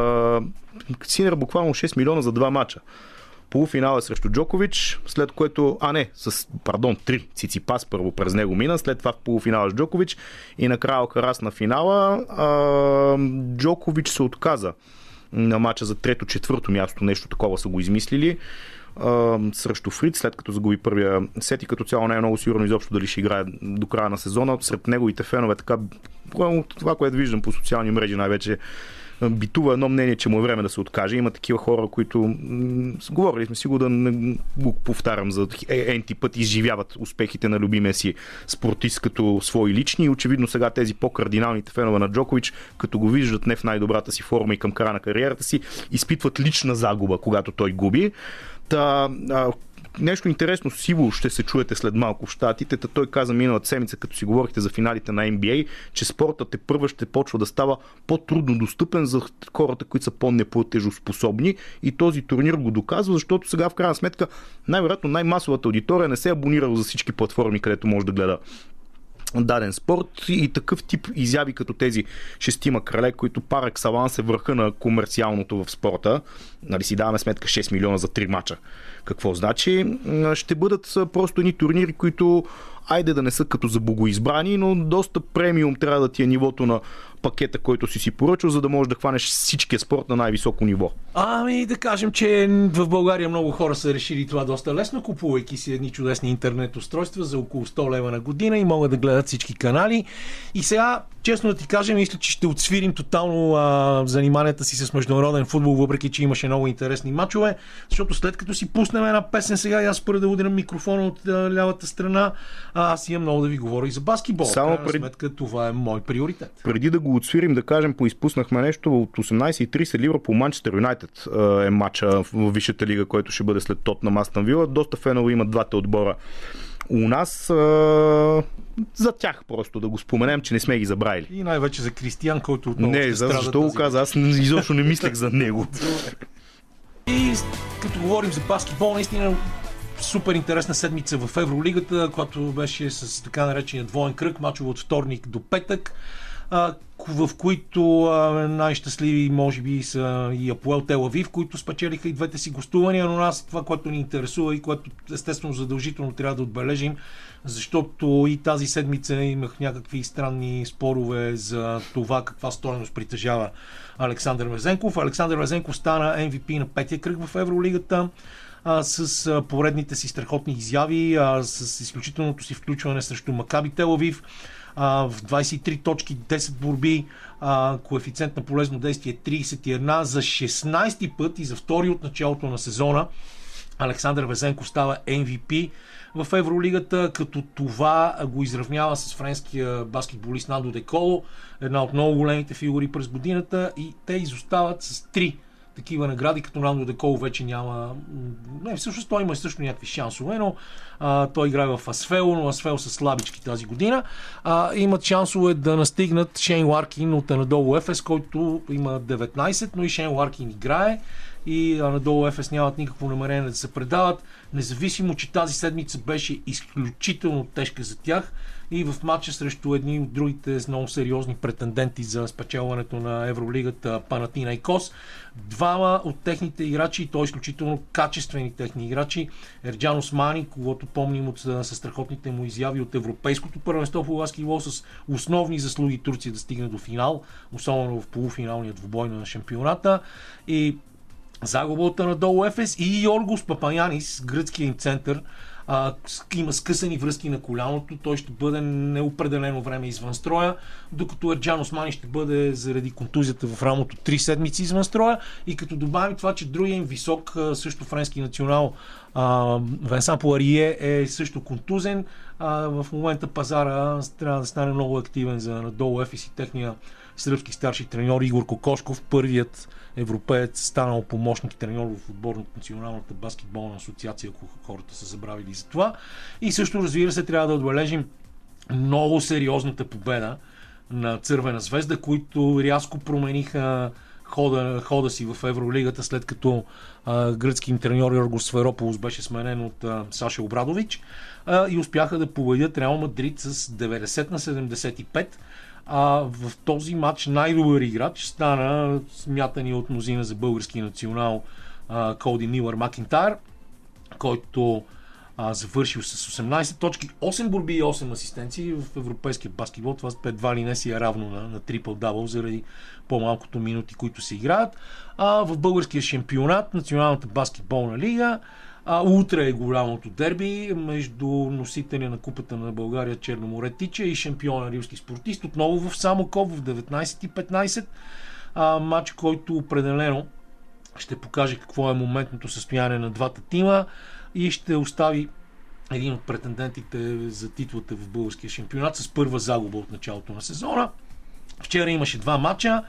Синер буквално шест милиона за два мача. Полуфинал е срещу Джокович, след което, а не, с, пардон, три. Циципас първо през него мина, след това в полуфинала с Джокович и накрая Алкарас на финала. А, Джокович се отказа на мача за трето-четвърто място, нещо такова са го измислили. Uh, срещу Фриц, след като загуби първия сет и като цяло не е много сигурно изобщо дали ще играе до края на сезона. Сред неговите фенове, така, това, което виждам по социални мрежи най-вече, битува едно мнение, че му е време да се откаже. Има такива хора, които м- говорили сме си го да не го повтарям за енти път, изживяват успехите на любимия си спортист като свои лични и очевидно сега тези по-кардиналните фенове на Джокович, като го виждат не в най-добрата си форма и към края на кариерата си, изпитват лична загуба, когато той губи. Та, а, нещо интересно сиво ще се чуете след малко в щатите. Та той каза миналата седмица, като си говорихте за финалите на Ен Би Ей, че спортът тепърва ще почва да става по-трудно достъпен за хората, които са по-неплатежоспособни и този турнир го доказва, защото сега в крайна сметка най-вероятно най-масовата аудитория не се е абонирала за всички платформи, където може да гледа даден спорт и такъв тип изяви като тези шестима крале, които пар екселанс е върха на комерциалното в спорта. Нали си даваме сметка шест милиона за три мача. Какво значи? Ще бъдат просто едни турнири, които айде да не са като за богоизбрани, но доста премиум трябва да ти е нивото на пакета, който си си поръчал, за да можеш да хванеш всичкия спорт на най-високо ниво. Ами да кажем, че в България много хора са решили това доста лесно, купувайки си едни чудесни интернет устройства за около сто лева на година и могат да гледат всички канали. И сега, честно да ти кажем, мисля, че ще отсвирим тотално а, заниманията си с международен футбол, въпреки че имаше много интересни мачове, защото след като си пуснем една песен сега и аз според да удрям микрофона от а, лявата страна, а, аз имам много да ви говоря и за баскетбол. Само пред... сметка това е мой приоритет. Преди да го отсвирим, да кажем, поизпуснахме нещо от осемнайсет и трийсет Ливърпул Манчестър Юнайтед е матча в Висшата лига, който ще бъде след Тотнъм Астън Вила. Доста фенове имат двата отбора у нас. А... За тях просто да го споменем, че не сме ги забравили. И най-вече за Кристиан, който отново не, ще за, страда. защо го каза? Аз изобщо не мислех за него. И като говорим за баскетбол, наистина супер интересна седмица в Евролигата, която беше с така наречения двоен кръг, мачове от вторник до петък, в които най-щастливи може би са и Апоел Тел Авив, които спечелиха и двете си гостувания, но нас това, което ни интересува и което естествено задължително трябва да отбележим, защото и тази седмица имах някакви странни спорове за това каква стойност притежава Александър Мезенков. Александър Мезенков стана Ем Ви Пи на петия кръг в Евролигата, а, с а, поредните си страхотни изяви, а, с изключителното си включване срещу Макаби Тел Авив, а, в двайсет и три точки, десет борби, а, коефициент на полезно действие трийсет и едно, за шестнайсети път и за втори от началото на сезона Александър Везенков става Ем Ви Пи в Евролигата, като това го изравнява с френския баскетболист Нандо Де Коло, една от много големите фигури през годината, и те изостават с три такива награди, като Нандо Де Коло вече няма... Не, всъщност той има също някакви шансове, но а, той играе в Асфел, но Асфел са слабички тази година. А, имат шансове да настигнат Шейн Ларкин от Анадолу Ефес, който има деветнайсет, но и Шейн Ларкин играе и Анадолу Ефес нямат никакво намерение да се предават, независимо, че тази седмица беше изключително тежка за тях и в матча срещу едни от другите много сериозни претенденти за спечелването на Евролигата Панатинайкос. Двама от техните играчи, и то изключително качествени техни играчи, Ерджан Османи, когото помним от със страхотните му изяви от Европейското първенство по баскетбол, с основни заслуги Турция да стигне до финал, особено в полуфиналния двубой на шампионата, и загубата на Долу Ефес, и Йоргос Папаянис, гръцкия им център, а, има скъсани връзки на коляното, той ще бъде неопределено време извън строя, докато Ерджан Османи ще бъде заради контузията в рамото три седмици извън строя, и като добавим това, че другия им висок, също френски национал, а, Венсан Пуарие е също контузен, а, в момента пазара трябва да стане много активен за Долу Ефес и техния сръбски старши треньор Игор Кокошков, първият европеец, станал помощник треньор в отбор на Националната баскетболна асоциация, ако хората са забравили за това. И също, разбира се, трябва да отбележим много сериозната победа на Цървена звезда, които рязко промениха хода, хода си в Евролигата, след като а, гръцки им треньор Йоргос Сферополос беше сменен от а, Саша Обрадович, а, и успяха да победят Реал Мадрид с деветдесет на седемдесет и пет. А в този матч най-добър играч стана смятани от мнозина за български национал а, Коди Милър Макинтайр, който а, завършил с осемнадесет точки, осем борби и осем асистенции. В европейския баскетбол това едва ли не си е равно на, на трипл-дабл заради по-малкото минути, които се играят. А в българския шампионат, Националната баскетболна лига, А, утре е голямото дерби между носителя на купата на България Черноморе Тича и шампиона римски спортист. Отново в Самоков в деветнадесет и петнадесет. А, матч, който определено ще покаже какво е моментното състояние на двата тима и ще остави един от претендентите за титлата в българския шампионат с първа загуба от началото на сезона. Вчера имаше два матча.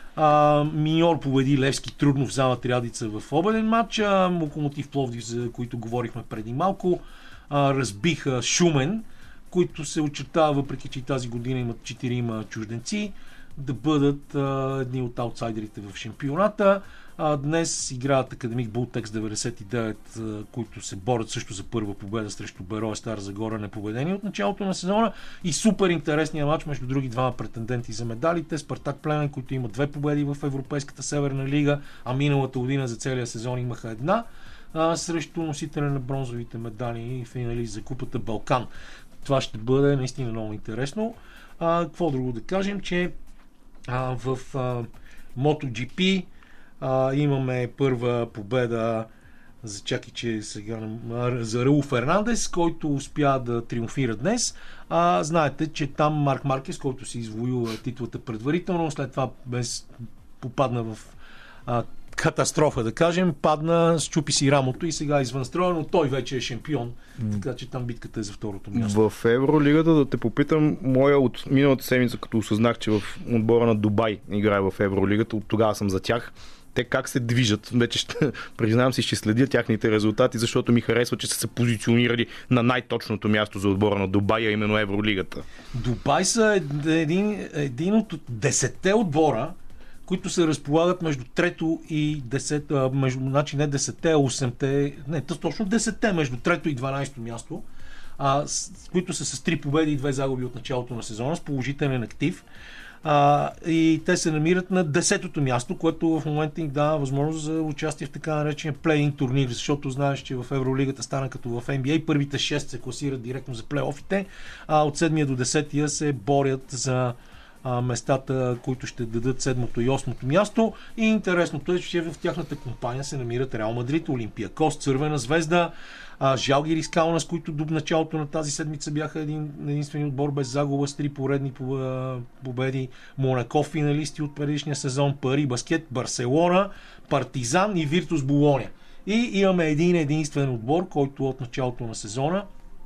Uh, Миньор победи Левски трудно в зала Триадица в обеден матч. Uh, Локомотив Пловдив, за които говорихме преди малко, uh, разбиха Шумен, които се очертава, въпреки че тази година имат четирима чужденци, да бъдат uh, едни от аутсайдерите в шампионата. Uh, днес играят Академик Бултекс деветдесет и девет, uh, които се борят също за първа победа срещу Берое Стара Загора, непобедени от началото на сезона. И супер интересния матч между други двама претенденти за медалите. Спартак Плевен, които имат две победи в Европейската Северна лига, а миналата година за целия сезон имаха една, uh, срещу носителя на бронзовите медали и финалист за купата Балкан. Това ще бъде наистина много интересно. Uh, какво друго да кажем, че uh, в uh, MotoGP Uh, имаме първа победа за чакай, че сега за Раул Фернандес, който успя да триумфира днес. Uh, знаете, че там Марк Маркес, който си извоюва титлата предварително, след това без попадна в uh, катастрофа, да кажем, падна, счупи си рамото и сега е извън строя, но той вече е шампион, mm. така че там битката е за второто място. В Евролигата, да те попитам, моя от миналата седмица, като осъзнах, че в отбора на Дубай играе в Евролигата, от тогава съм за тях. Те как се движат? Вече ще, признавам си, ще следя тяхните резултати, защото ми харесва, че са се позиционирали на най-точното място за отбора на Дубай, а именно Евролигата. Дубай са един, един от десетте отбора, които се разполагат между трето и десето, между, значи не десетте, а осемте, не, точно десетте, между трето и дванадесето място, а, с, които са с три победи и две загуби от началото на сезона, с положителен актив. А, и те се намират на десетото място, което в момента им дава възможност за участие в така наречения плей-ин турнир, защото знаеш, че в Евролигата стана като в Н Б А, първите шест се класират директно за плей-офите, а от седмия до десетия се борят за а, местата, които ще дадат седмото и осмото място. И интересното е, че в тяхната компания се намират Реал Мадрид, Олимпиакос, Цървена звезда, Жалгирис Каунас, които до началото на тази седмица бяха един единствен отбор без загуба с три поредни победи, Монако финалисти от предишния сезон, Пари Баскет, Барселона, Партизан и Виртус Болоня. И имаме един единствен отбор, който от началото на сезона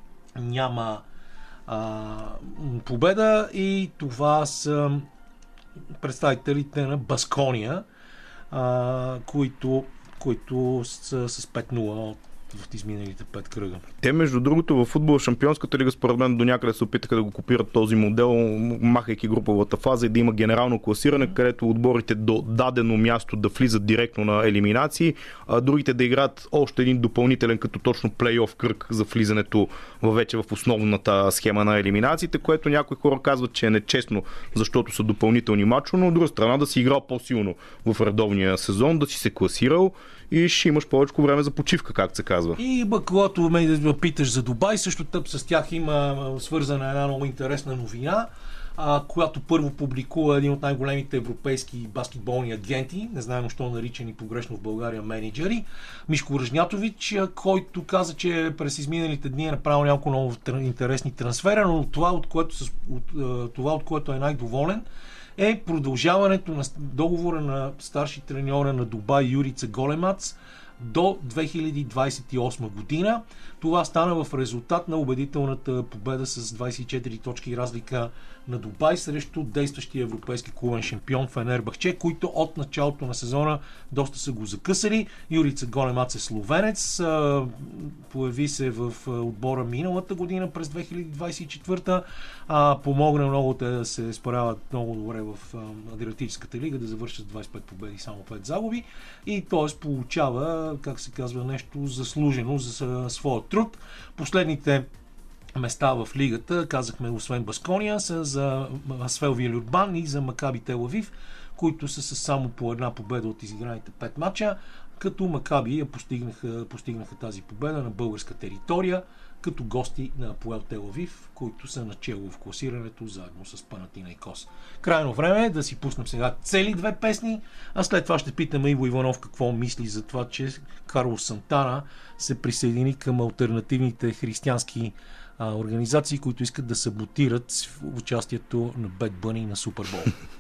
няма а, победа, и това са представителите на Баскония, а, които, които са с пет нула от в изминалите пет кръга. Те, между другото, в футбол Шампионската лига, според мен, до някъде се опитаха да го копират този модел, махайки груповата фаза и да има генерално класиране, mm-hmm. където отборите до дадено място да влизат директно на елиминации, а другите да играят още един допълнителен, като точно плей-оф кръг за влизането вече в основната схема на елиминациите, което някои хора казват, че е нечестно, защото са допълнителни мачове, но от друга страна да си играл по-силно в редовния сезон, да си се класирал и ще имаш повече време за почивка, както се казва. И бък, когато ме да питаш за Дубай, също тъп с тях има свързана една много интересна новина, а, която първо публикува един от най-големите европейски баскетболни агенти, не знаем защо наричани погрешно в България менеджери, Мишко Ръжнятович, който каза, че през изминалите дни е направил няколко много интересни трансфера, но това, от което, от, това, от което е най-доволен, е продължаването на договора на старши треньора на Дубай Юрица Големац до две хиляди двадесет и осма година. Това стана в резултат на убедителната победа с двадесет и четири точки разлика на Дубай срещу действащия европейски клубен шампион Фенербахче, които от началото на сезона доста са го закъсали. Юрица Големац е словенец, появи се в отбора миналата година през две хиляди двадесет и четвърта, помогна много те да се справят много добре в Адриатическата лига, да завършат двадесет и пет победи, само пет загуби и т.е. получава, как се казва, нещо заслужено за своя труд. Последните места в лигата, казахме, освен Баскония, са за Асвел Вилюрбан и за Макаби Тел Авив, които са с само по една победа от изиграните пет мача, като Макаби постигнаха, постигнаха тази победа на българска територия, като гости на Апоел Тел Авив, които са начело в класирането заедно с Панатинайкос. Крайно време е да си пуснем сега цели две песни, а след това ще питаме Иво Иванов какво мисли за това, че Карлос Сантана се присъедини към алтернативните християнски а, организации, които искат да саботират участието на Бед Бъни на Супербол.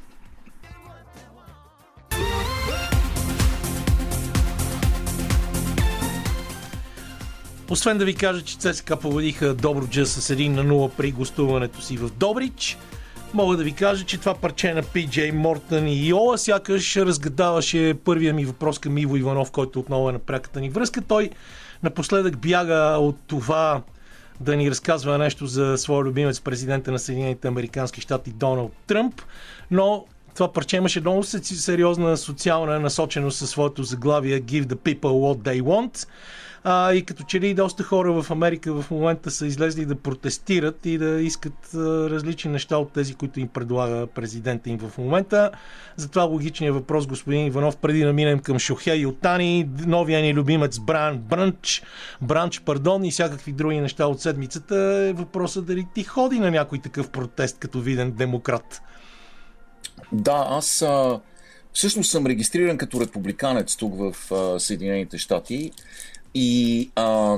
Освен да ви кажа, че ЦСКА победиха Добруджа с един на нула при гостуването си в Добрич, мога да ви кажа, че това парче на Пи Джей Мортън и Йола сякаш разгадаваше първия ми въпрос към Иво Иванов, който отново е на пряката ни връзка. Той напоследък бяга от това да ни разказва нещо за своя любимец, президента на Съединените американски щати Доналд Тръмп, но това парче имаше много сериозна социална насоченост със своето заглавие Give the people what they want. А, и като че ли доста хора в Америка в момента са излезли да протестират и да искат а, различни неща от тези, които им предлага президента им в момента. Затова логичният въпрос, господин Иванов, преди да минем към Шохей Отани, новия ни любимец Бран Брънч, Бранч, пардон, и всякакви други неща от седмицата, е въпросът дали ти ходи на някой такъв протест като виден демократ. Да, аз а, всъщност съм регистриран като републиканец тук в а, Съединените щати. И а,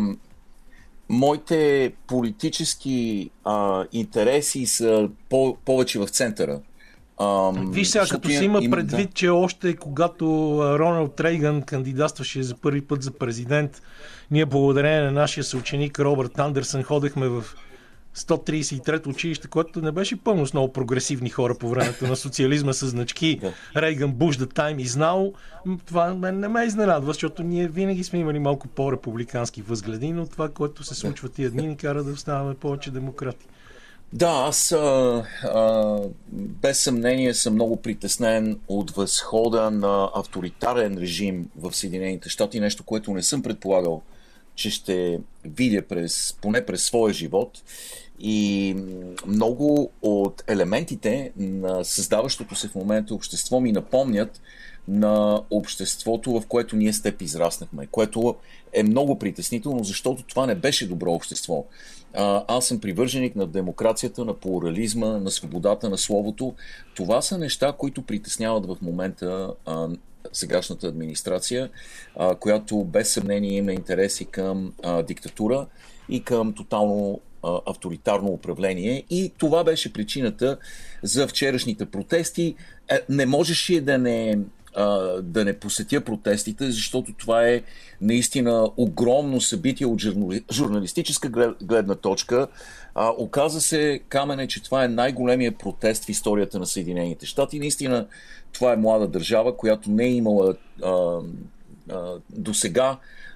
моите политически а, интереси са по- повече в центъра. А, Виж сега, като си има предвид, да. че още когато Роналд Рейган кандидатстваше за първи път за президент, ние благодарение на нашия съученик Робърт Андерсън ходехме в сто тридесет и трето училище, което не беше пълно с много прогресивни хора по времето на социализма с значки Рейган Буш, The Time is Now. Това не ме изненадва, защото ние винаги сме имали малко по-републикански възгледи, но това, което се случва тия дни, ни кара да ставаме повече демократи. Да, аз а, а, без съмнение съм много притеснен от възхода на авторитарен режим в Съединените щати, нещо, което не съм предполагал, че ще видя през, поне през своя живот. И много от елементите на създаващото се в момента общество ми напомнят на обществото, в което ние с теб израснахме, което е много притеснително, защото това не беше добро общество. Аз съм привърженик на демокрацията, на плурализма, на свободата на словото. Това са неща, които притесняват в момента а, сегашната администрация, а, която без съмнение има интереси към а, диктатура и към тотално а, авторитарно управление. И това беше причината за вчерашните протести. Е, не можеше да не... да не посетя протестите, защото това е наистина огромно събитие от журналистическа гледна точка. А, оказа се, Камене, че това е най-големият протест в историята на Съединените щати. Наистина това е млада държава, която не е имала а, а, досега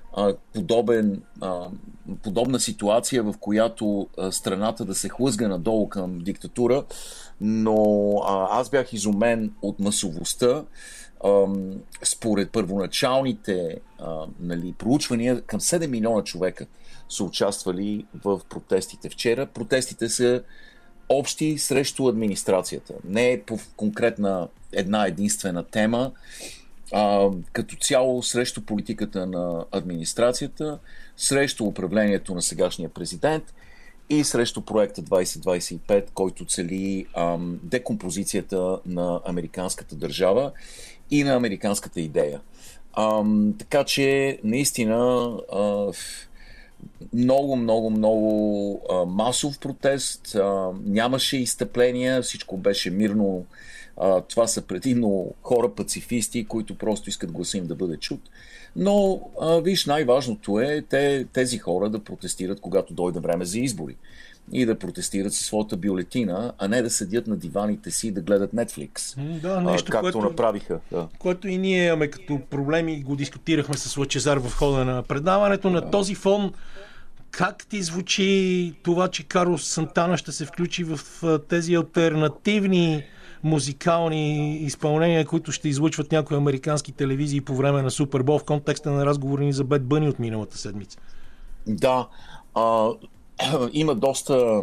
а, подобен, а, подобна ситуация, в която а, страната да се хлъзга надолу към диктатура, но а, аз бях изумен от масовостта. А, според първоначалните а, нали, проучвания, към седем милиона човека са участвали в протестите вчера. Протестите са общи срещу администрацията. Не е по конкретна една единствена тема, а, като цяло срещу политиката на администрацията, срещу управлението на сегашния президент и срещу проекта двайсет двайсет и пет, който цели а, декомпозицията на американската държава и на американската идея. А, така че наистина а, много, много, много а, масов протест, а, нямаше изстъпления, всичко беше мирно. А, това са предимно хора пацифисти, които просто искат гласа им да бъде чут. Но, а, виж, най-важното е те, тези хора да протестират, когато дойде време за избори. И да протестират със своята бюлетина, а не да седят на диваните си и да гледат Netflix. Да, нещо, а, както което, направиха. Да. Което и ние имаме като проблеми, го дискутирахме с Лъчезар в хода на предаването. На този фон, как ти звучи това, че Карлос Сантана ще се включи в тези алтернативни музикални изпълнения, които ще излъчват някои американски телевизии по време на Супербол в контекста на разговори ни за Бед Бъни от миналата седмица? Да, а, има доста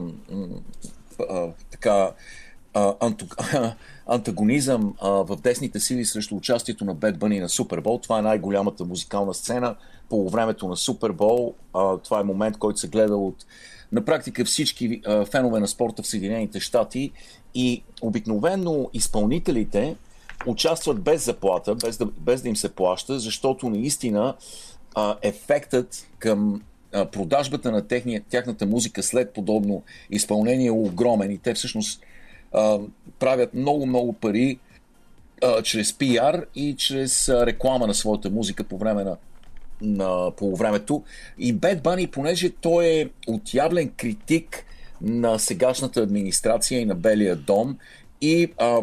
а, така а, анту, а, антагонизъм а, в десните сили срещу участието на Бед Бъни на Супербол. Това е най-голямата музикална сцена по времето на Супербол. А, това е момент, който се гледа от на практика всички а, фенове на спорта в Съединените щати и обикновено изпълнителите участват без заплата, без да, без да им се плаща, защото наистина а, ефектът към а, продажбата на техния, тяхната музика след подобно изпълнение е огромен и те всъщност а, правят много-много пари а, чрез пиар и чрез а, реклама на своята музика по време на на полувремето. И Бед Бъни, понеже той е отявлен критик на сегашната администрация и на Белия дом и а,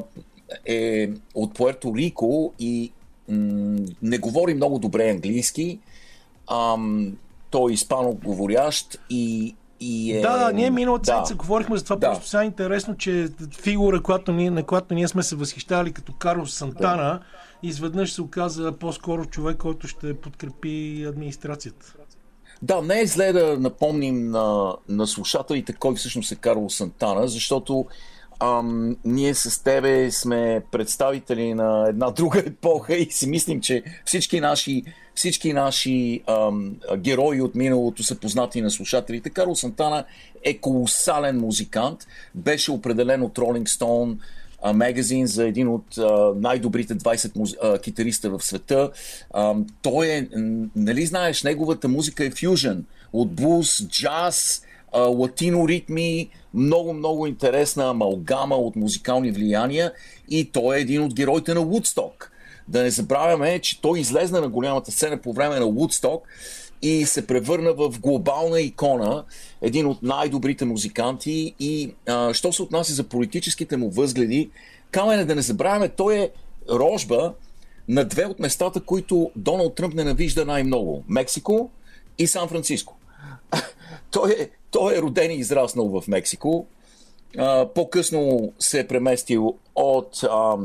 е от Пуерто Рико и м- не говори много добре английски. А, той е испаноговорящ и И е... Да, ние миналата да. седмица говорихме за това, да. Просто сега е интересно, че фигура, която ние, на която ние сме се възхищавали като Карлос Сантана, да. изведнъж се оказа по-скоро човек, който ще подкрепи администрацията. Да, не е зле да напомним на, на слушателите кой всъщност е Карлос Сантана, защото ам, ние с тебе сме представители на една друга епоха и си мислим, че всички наши, всички наши ам, герои от миналото са познати на слушателите. Карлос Сантана е колосален музикант, беше определен от Rolling Stone магазин за един от а, най-добрите двайсет муз... а, китариста в света. А, той е, нали знаеш, неговата музика е фюжън от блуз, джаз, а, латино ритми, много-много интересна амалгама от музикални влияния и той е един от героите на Woodstock. Да не забравяме, че той излезна на голямата сцена по време на Woodstock и се превърна в глобална икона, един от най-добрите музиканти и а, що се отнася за политическите му възгледи, камене да не забравяме, той е рожба на две от местата, които Доналд Тръмп ненавижда най-много. Мексико и Сан-Франциско. той, е, той е роден и израснал в Мексико. А, по-късно се е преместил от а,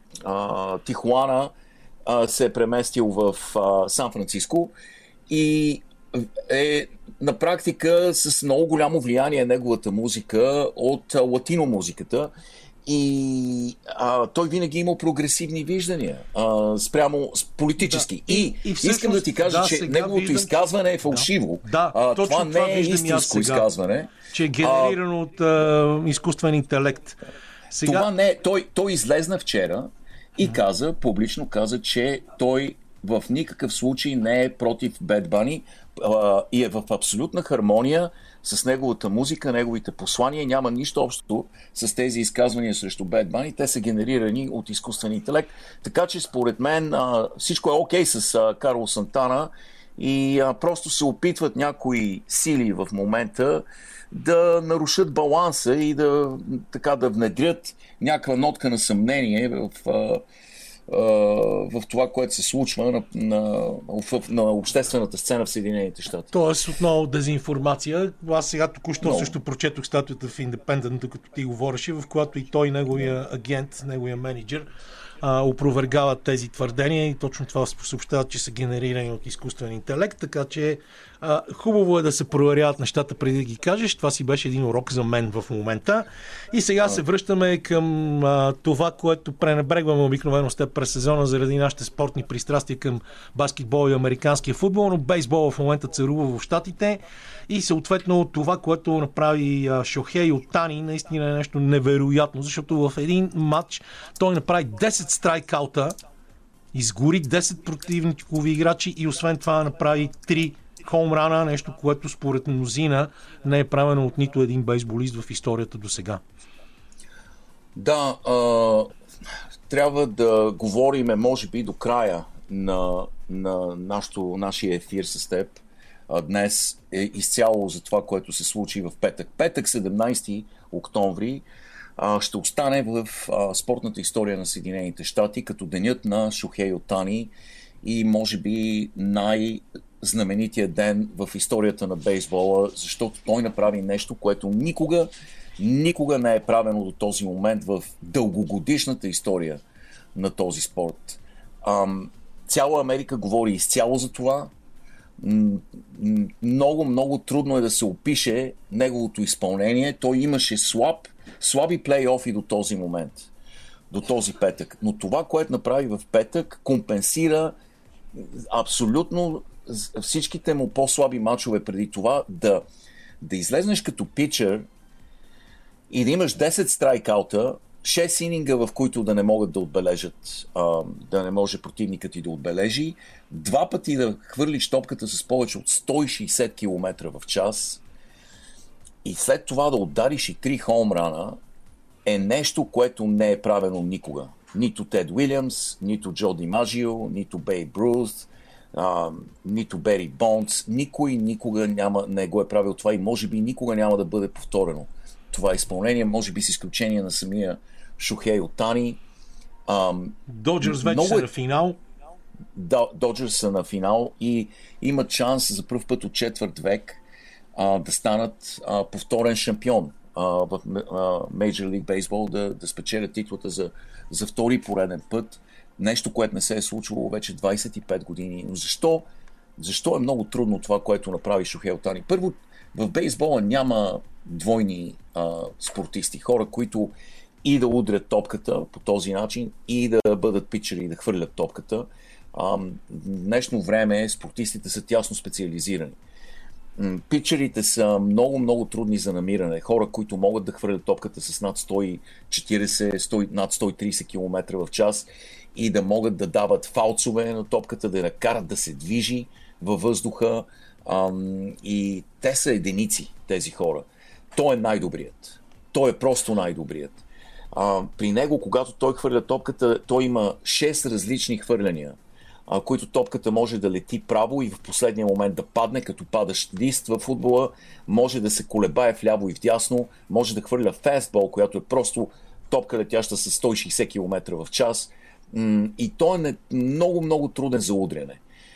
а, Тихуана, а, се е преместил в а, Сан-Франциско и е на практика с много голямо влияние неговата музика от латино музиката и а, той винаги имал прогресивни виждания а, спрямо политически. Да. И, и, и всъщност, искам да ти кажа, да, че неговото виждам, изказване е фалшиво. Да, а, точно това, това не е истинско изказване. Че е генерирано а, от а, изкуствен интелект. Сега... Това не е. Той, той излезна вчера и mm-hmm. каза, публично каза, че той в никакъв случай не е против Бед Бъни и е в абсолютна хармония с неговата музика, неговите послания. Няма нищо общо с тези изказвания срещу Бед Бъни. Те са генерирани от изкуствен интелект. Така че според мен а, всичко е окей с а, Карлос Сантана и а, просто се опитват някои сили в момента да нарушат баланса и да, така, да внедрят някаква нотка на съмнение в а, в това, което се случва на, на, в, на обществената сцена в Съединените щати. Тоест отново дезинформация. Аз сега току-що Но... също прочетох статията в Independent, като ти говореше, в която и той, неговия агент, неговия менеджер, опровергават тези твърдения и точно това съобщават, че са генерирани от изкуствен интелект, така че а, хубаво е да се проверяват нещата преди да ги кажеш. Това си беше един урок за мен в момента. И сега се връщаме към а, това, което пренебрегваме обикновено с теб през сезона заради нашите спортни пристрастия към баскетбол и американския футбол, но бейсбол в момента царува в щатите и съответно това, което направи а, Шохей Отани, наистина е нещо невероятно, защото в един матч той направи десет страйкаута, изгори десет противникови играчи и освен това направи три хоумрана, нещо, което според мнозина не е правено от нито един бейсболист в историята до сега. Да, а, трябва да говорим, може би, до края на, на нашото, нашия ефир с теб. А, днес е изцяло за това, което се случи в петък. Петък, седемнайсети октомври, а, ще остане в а, спортната история на Съединените щати като денят на Шохей Отани и може би най-знаменития ден в историята на бейсбола, защото той направи нещо, което никога, никога не е правено до този момент в дългогодишната история на този спорт. Ам, цяла Америка говори изцяло за това. Много, много трудно е да се опише неговото изпълнение. Той имаше слаб, слаби плейофи до този момент, до този петък. Но това, което направи в петък, компенсира абсолютно всичките му по-слаби мачове преди това. Да, да излезнеш като питчър и да имаш десет страйкаута, шест ининга, в които да не могат да отбележат, да не може противникът ти да отбележи, два пъти да хвърлиш топката с повече от сто и шейсет километра в час и след това да удариш и три хоумрана е нещо, което не е правено никога. Нито Тед Уилямс, нито Джо Димажио, нито Бейб Рут, нито Бери Бондс. Никой никога няма, не го е правил това и може би никога няма да бъде повторено. Това изпълнение, може би с изключение на самия Шохей Отани. Доджерс вече са е... на финал. Да, Доджерс са на финал и имат шанс за пръв път от четвърт век а, да станат а, повторен шампион а, в а, Major League Baseball, да, да спечелят титлата за, за втори пореден път. Нещо, което не се е случвало вече двайсет и пет години. Но защо? Защо е много трудно това, което направи Шохей Отани? Първо, в бейсбола няма двойни а, спортисти, хора, които и да удрят топката по този начин, и да бъдат питчери и да хвърлят топката. А, в днешно време спортистите са тясно специализирани. Питчерите са много, много трудни за намиране. Хора, които могат да хвърлят топката с над сто и четирийсет, сто, над сто и трийсет километра в час и да могат да дават фалцове на топката, да я накарат да се движи във въздуха. Um, и те са единици, тези хора. Той е най-добрият. Той е просто най-добрият. Uh, при него, когато той хвърля топката, той има шест различни хвърляния, uh, които топката може да лети право и в последния момент да падне, като падащ лист във футбола, може да се колебае вляво и вдясно, може да хвърля фастбол, която е просто топка летяща с сто и шейсет километра в час. Mm, и той е много, много труден за удряне.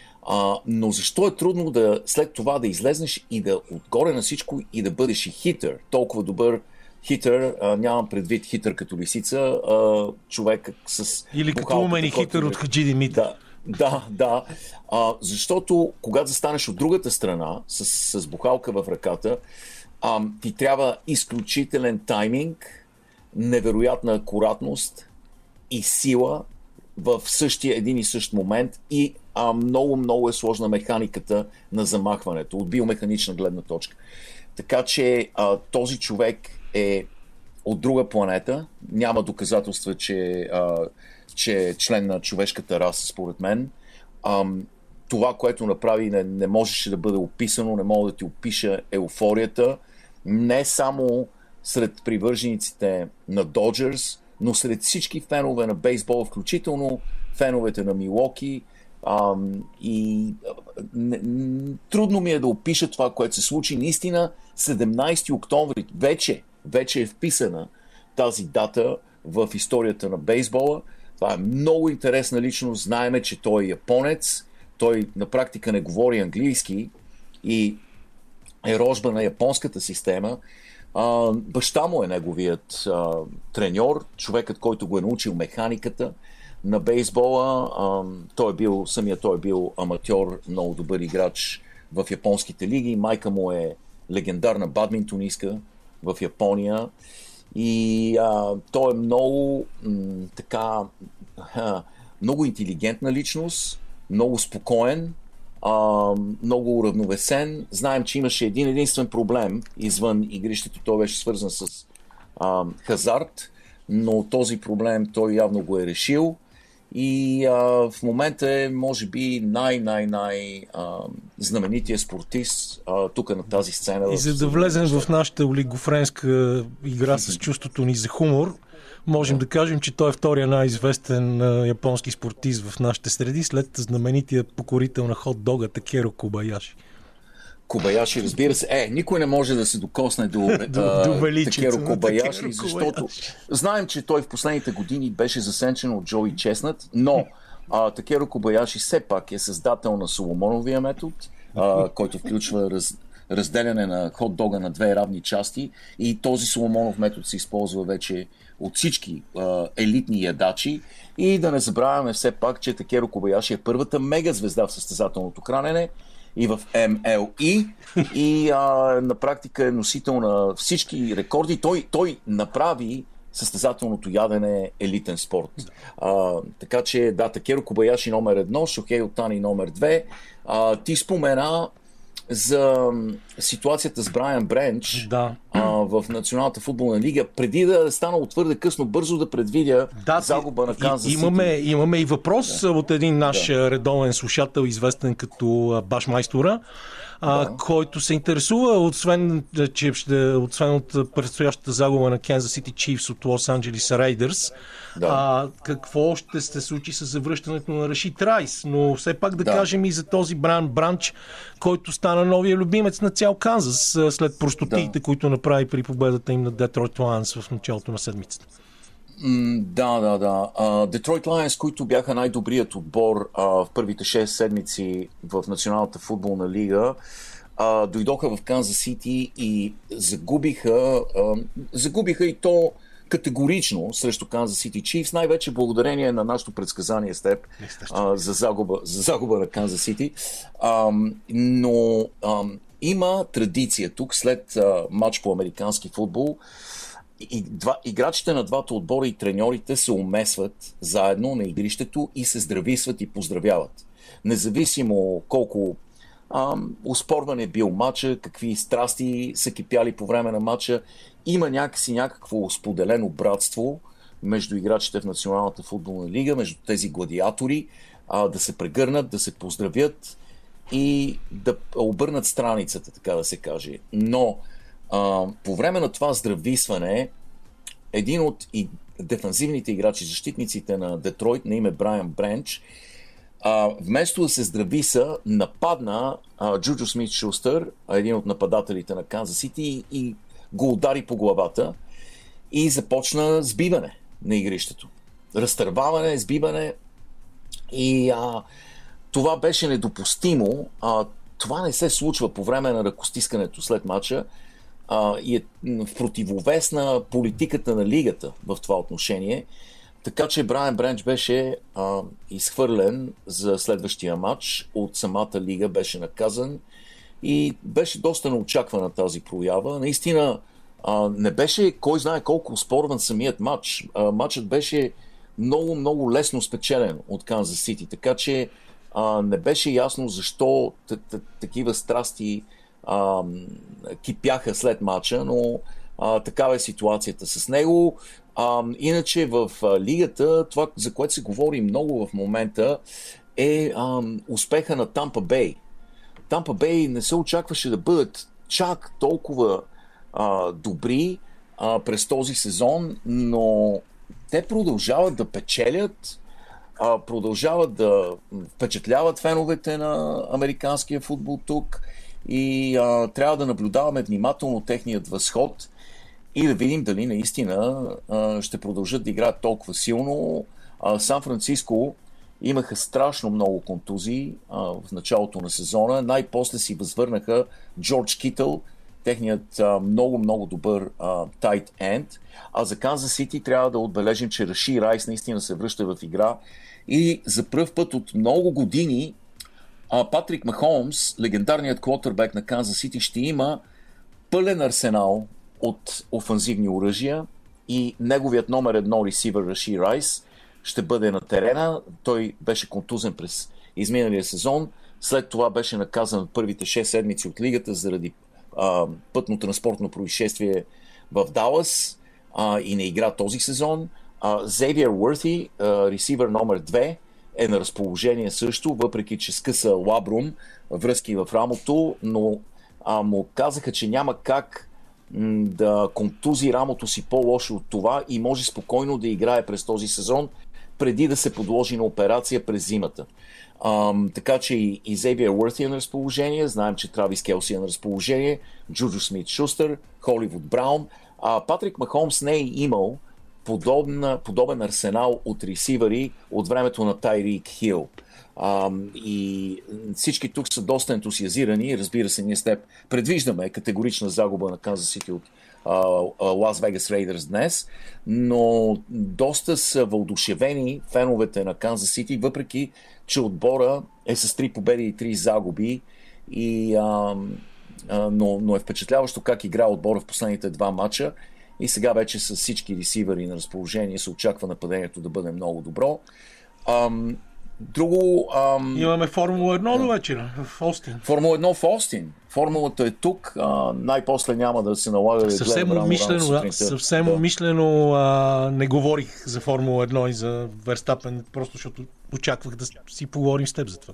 А, но защо е трудно да след това да излезнеш и да отгоре на всичко и да бъдеш и хитър, толкова добър хитър, а, нямам предвид хитър като лисица, а, човек с... Или като умен и хитър от Хаджи Димитър. Да, да, да. А, защото когато застанеш от другата страна с, с бухалка в ръката, а, ти трябва изключителен тайминг, невероятна акуратност и сила в същия един и същ момент и а, много, много е сложна механиката на замахването от биомеханична гледна точка. Така че а, този човек е от друга планета. Няма доказателства, че, а, че е член на човешката раса, според мен. А, това, което направи, не, не можеше да бъде описано, не мога да ти опиша еуфорията. Не само сред привържениците на Доджерс, но сред всички фенове на бейсбола, включително феновете на Милуоки. Um, и не, не, трудно ми е да опиша това, което се случи. Наистина, седемнайсети октомври вече, вече е вписана тази дата в историята на бейсбола, Това е много интересна личност. Знаеме, че той е японец. Той на практика не говори английски и е рожба на японската система. А, баща му е неговият а, треньор, човекът, който го е научил механиката на бейсбола. А, той е бил, самия той е бил аматьор, много добър играч в японските лиги. Майка му е легендарна бадминтонистка в Япония. И а, той е много м, така а, много интелигентна личност, много спокоен, а, много уравновесен. Знаем, че имаше един единствен проблем извън игрището. Той беше свързан с а, хазарт, но този проблем той явно го е решил. И а, в момента е, може би, най-най-най а, знаменития спортист а, тук на тази сцена. И за да влезем в нашата олигофренска игра с чувството ни за хумор, можем да кажем, че той е втория най-известен а, японски спортист в нашите среди, след знаменития покорител на хот-дога Такеро Кобаяши. Кобаяши, разбира се. Е, никой не може да се докосне до, до, до Такеро Кобаяши, защото знаем, че той в последните години беше засенчен от Джои Чеснат, но а, Такеро Кобаяши все пак е създател на Соломоновия метод, а, който включва раз, разделяне на хот-дога на две равни части, и този Соломонов метод се използва вече от всички а, елитни ядачи. И да не забравяме все пак, че Такеро Кобаяши е първата мегазвезда в състезателното хранене и в Ем Ел И, и а, на практика е носител на всички рекорди. Той, той направи състезателното ядене елитен спорт. А, така че, да, Такеро Кобаяши номер едно, Шохей Отани номер две. А, ти спомена за ситуацията с Брайан Бренч, да. а, в Националната футболна лига, преди да е станало твърде късно, бързо да предвидя да, загуба на Канзас Сити. Имаме, имаме и въпрос да. от един наш да. редовен слушател, известен като Башмайстора, а, да. който се интересува, освен, че ще, освен от предстоящата загуба на Канзас Сити Чифс от Лос Анджелис Рейдърс, да. а, какво ще се случи с завръщането на Рашид Райс. Но все пак да, да. кажем и за този Брайан Бранч, който стана новия любимец на цял Канзас след простотиите, да. които направи при победата им на Детройт Лайонс в началото на седмицата. Да, да, да. Детройт Лайонс, които бяха най-добрият отбор а, в първите шест седмици в Националната футболна лига, а, дойдоха в Канзас Сити и загубиха, а, загубиха и то категорично срещу Канзас Сити Чифс, най-вече благодарение на нашето предсказание с теб а, за, загуба, за загуба на Канзас Сити. А, но а, има традиция тук, след а, матч по американски футбол, и два, играчите на двата отбора и треньорите се умесват заедно на игрището и се здрависват и поздравяват. Независимо колко ам, успорван е бил матча, какви страсти са кипяли по време на матча, има някакси някакво споделено братство между играчите в Националната футболна лига, между тези гладиатори, а, да се прегърнат, да се поздравят и да обърнат страницата, така да се каже. Но Uh, по време на това здрависване, един от и дефанзивните играчи, защитниците на Детройт, на име Брайан Бренч, uh, вместо да се здрависа, нападна uh, Джуджо Смит Шустър, един от нападателите на Канзас Сити, и, и го удари по главата и започна сбиване на игрището. Разтърваване, сбиване, и uh, това беше недопустимо. Uh, това не се случва по време на ръкостискането след мача. Uh, и е в противовес на политиката на лигата в това отношение. Така че Брайан Бренч беше uh, изхвърлен за следващия матч от самата лига, беше наказан и беше доста неочаквана тази проява. Наистина uh, не беше кой знае колко спорван самият матч. Uh, матчът беше много, много лесно спечелен от Канзас Сити, така че uh, не беше ясно защо такива страсти А, кипяха след матча, но а, такава е ситуацията с него. А, иначе в а, лигата, това, за което се говори много в момента, е а, успеха на Тампа Бей. Тампа Бей не се очакваше да бъдат чак толкова а, добри а, през този сезон, но те продължават да печелят, а, продължават да впечатляват феновете на американския футбол тук. И а, трябва да наблюдаваме внимателно техният възход. и да видим дали наистина а, ще продължат да играят толкова силно. А, Сан Франциско имаха страшно много контузии а, в началото на сезона. Най-после си възвърнаха Джордж Китъл, техният а, много-много добър тайт енд. А за Канзас Сити трябва да отбележим, че Раши Райс наистина се връща в игра и за пръв път от много години а, Патрик Махомс, легендарният квотърбек на Канзас Сити, ще има пълен арсенал от офанзивни оръжия и неговият номер едно ресивър Раши Райс ще бъде на терена. Той беше контузен през изминалия сезон. След това беше наказан от първите шест седмици от лигата заради а, пътно-транспортно происшествие в Далас а, и не игра този сезон. Зейвиер Уърти, ресивър номер две, е на разположение също, въпреки че скъса лабрум, връзки в рамото, но а, му казаха, че няма как м, да контузи рамото си по-лошо от това и може спокойно да играе през този сезон, преди да се подложи на операция през зимата. Um, така че и, и Зейвиер Уърти е на разположение, знаем, че Травис Келси е на разположение, Джуджу Смит Шустър, Холивуд Браун. А Патрик Махомс не е имал подобна, подобен арсенал от ресивъри от времето на Тайрик Хил. Um, и всички тук са доста ентусиазирани. Разбира се, ние с теб предвиждаме категорична загуба на Канзас Сити от Лас Вегас Рейдърс днес, но доста са въодушевени феновете на Канзас Сити, въпреки че отбора е с три победи и три загуби, и, а, а, но, но е впечатляващо как игра отбора в последните два матча и сега вече с всички ресивъри на разположение се очаква нападението да бъде много добро. Ам, Друго... Ам... Имаме Формула едно до вечера в Остин. Формула едно в Остин. Формулата е тук. А, най-после няма да се налага да съвсем умишлено, да, съвсем да. умишлено а, не говорих за Формула едно и за Верстапен, просто защото очаквах да си поговорим с теб за това.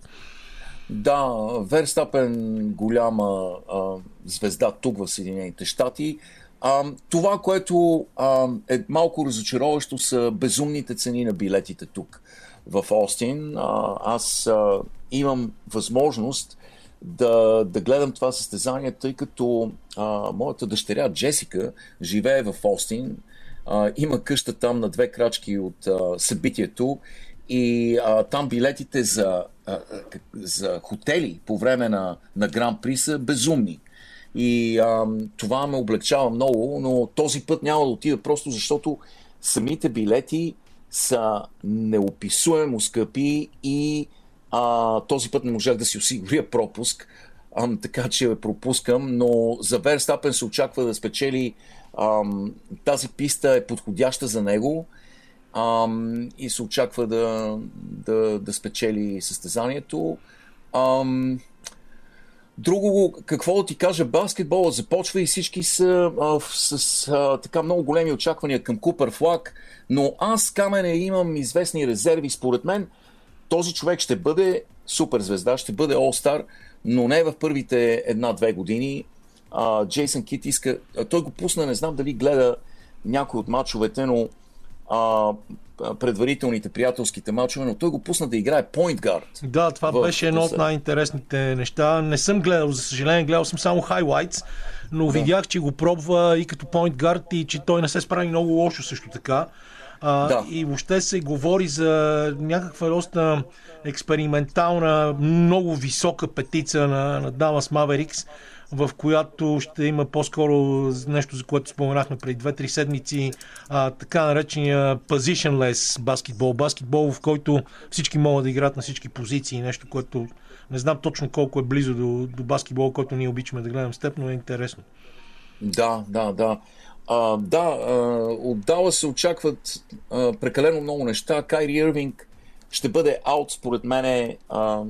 Да, Верстапен голяма а, звезда тук в Съединените щати. А, това, което а, е малко разочароващо, са безумните цени на билетите тук в Остин. А, аз а, имам възможност да, да гледам това състезание, тъй като а, моята дъщеря Джесика живее в Остин. А, има къща там на две крачки от а, събитието и а, там билетите за, а, за хотели по време на, на Гран При са безумни. И а, това ме облегчава много, но този път няма да отида просто защото самите билети са неописуемо скъпи и а, този път не можах да си осигуря пропуск, а, така че пропускам, но за Верстапен се очаква да спечели. А, тази писта е подходяща за него а, и се очаква да, да, да спечели състезанието. А, Друго, какво да ти кажа, баскетбола започва и всички са а, с а, така много големи очаквания към Купър Флаг, но аз, Камене, имам известни резерви. Според мен този човек ще бъде суперзвезда, ще бъде All-Star, но не в първите една-две години. А, Джейсън Кит иска... А, той го пусна, не знам дали гледа някой от мачовете, но а, предварителните приятелските мачове, но той го пусна да играе point guard. Да, това в... беше едно от най-интересните неща. Не съм гледал, за съжаление, гледал съм само highlights, но да. видях, че го пробва и като point guard и че той не се справи много лошо също така. А, да. И въобще се говори за някаква доста експериментална, много висока петица на, на Dallas Mavericks, в която ще има по-скоро нещо, за което споменахме преди две-три седмици, а, така наречения positionless баскетбол. Баскетбол, в който всички могат да играят на всички позиции. Нещо, което не знам точно колко е близо до, до баскетбол, който ние обичаме да гледам с теб, но е интересно. Да, да, да. А, да, а, от Дала се очакват а, прекалено много неща. Кайри Ирвинг ще бъде аут, според мен, а,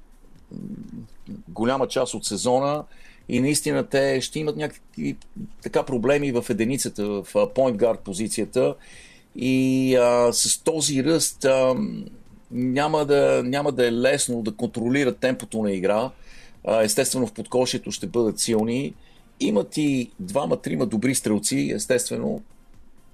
голяма част от сезона. И наистина те ще имат някакви така проблеми в единицата, в point guard позицията. И а, с този ръст а, няма, да, няма да е лесно да контролират темпото на игра. А, естествено в подкошието ще бъдат силни. Имат и двама-трима добри стрелци, естествено.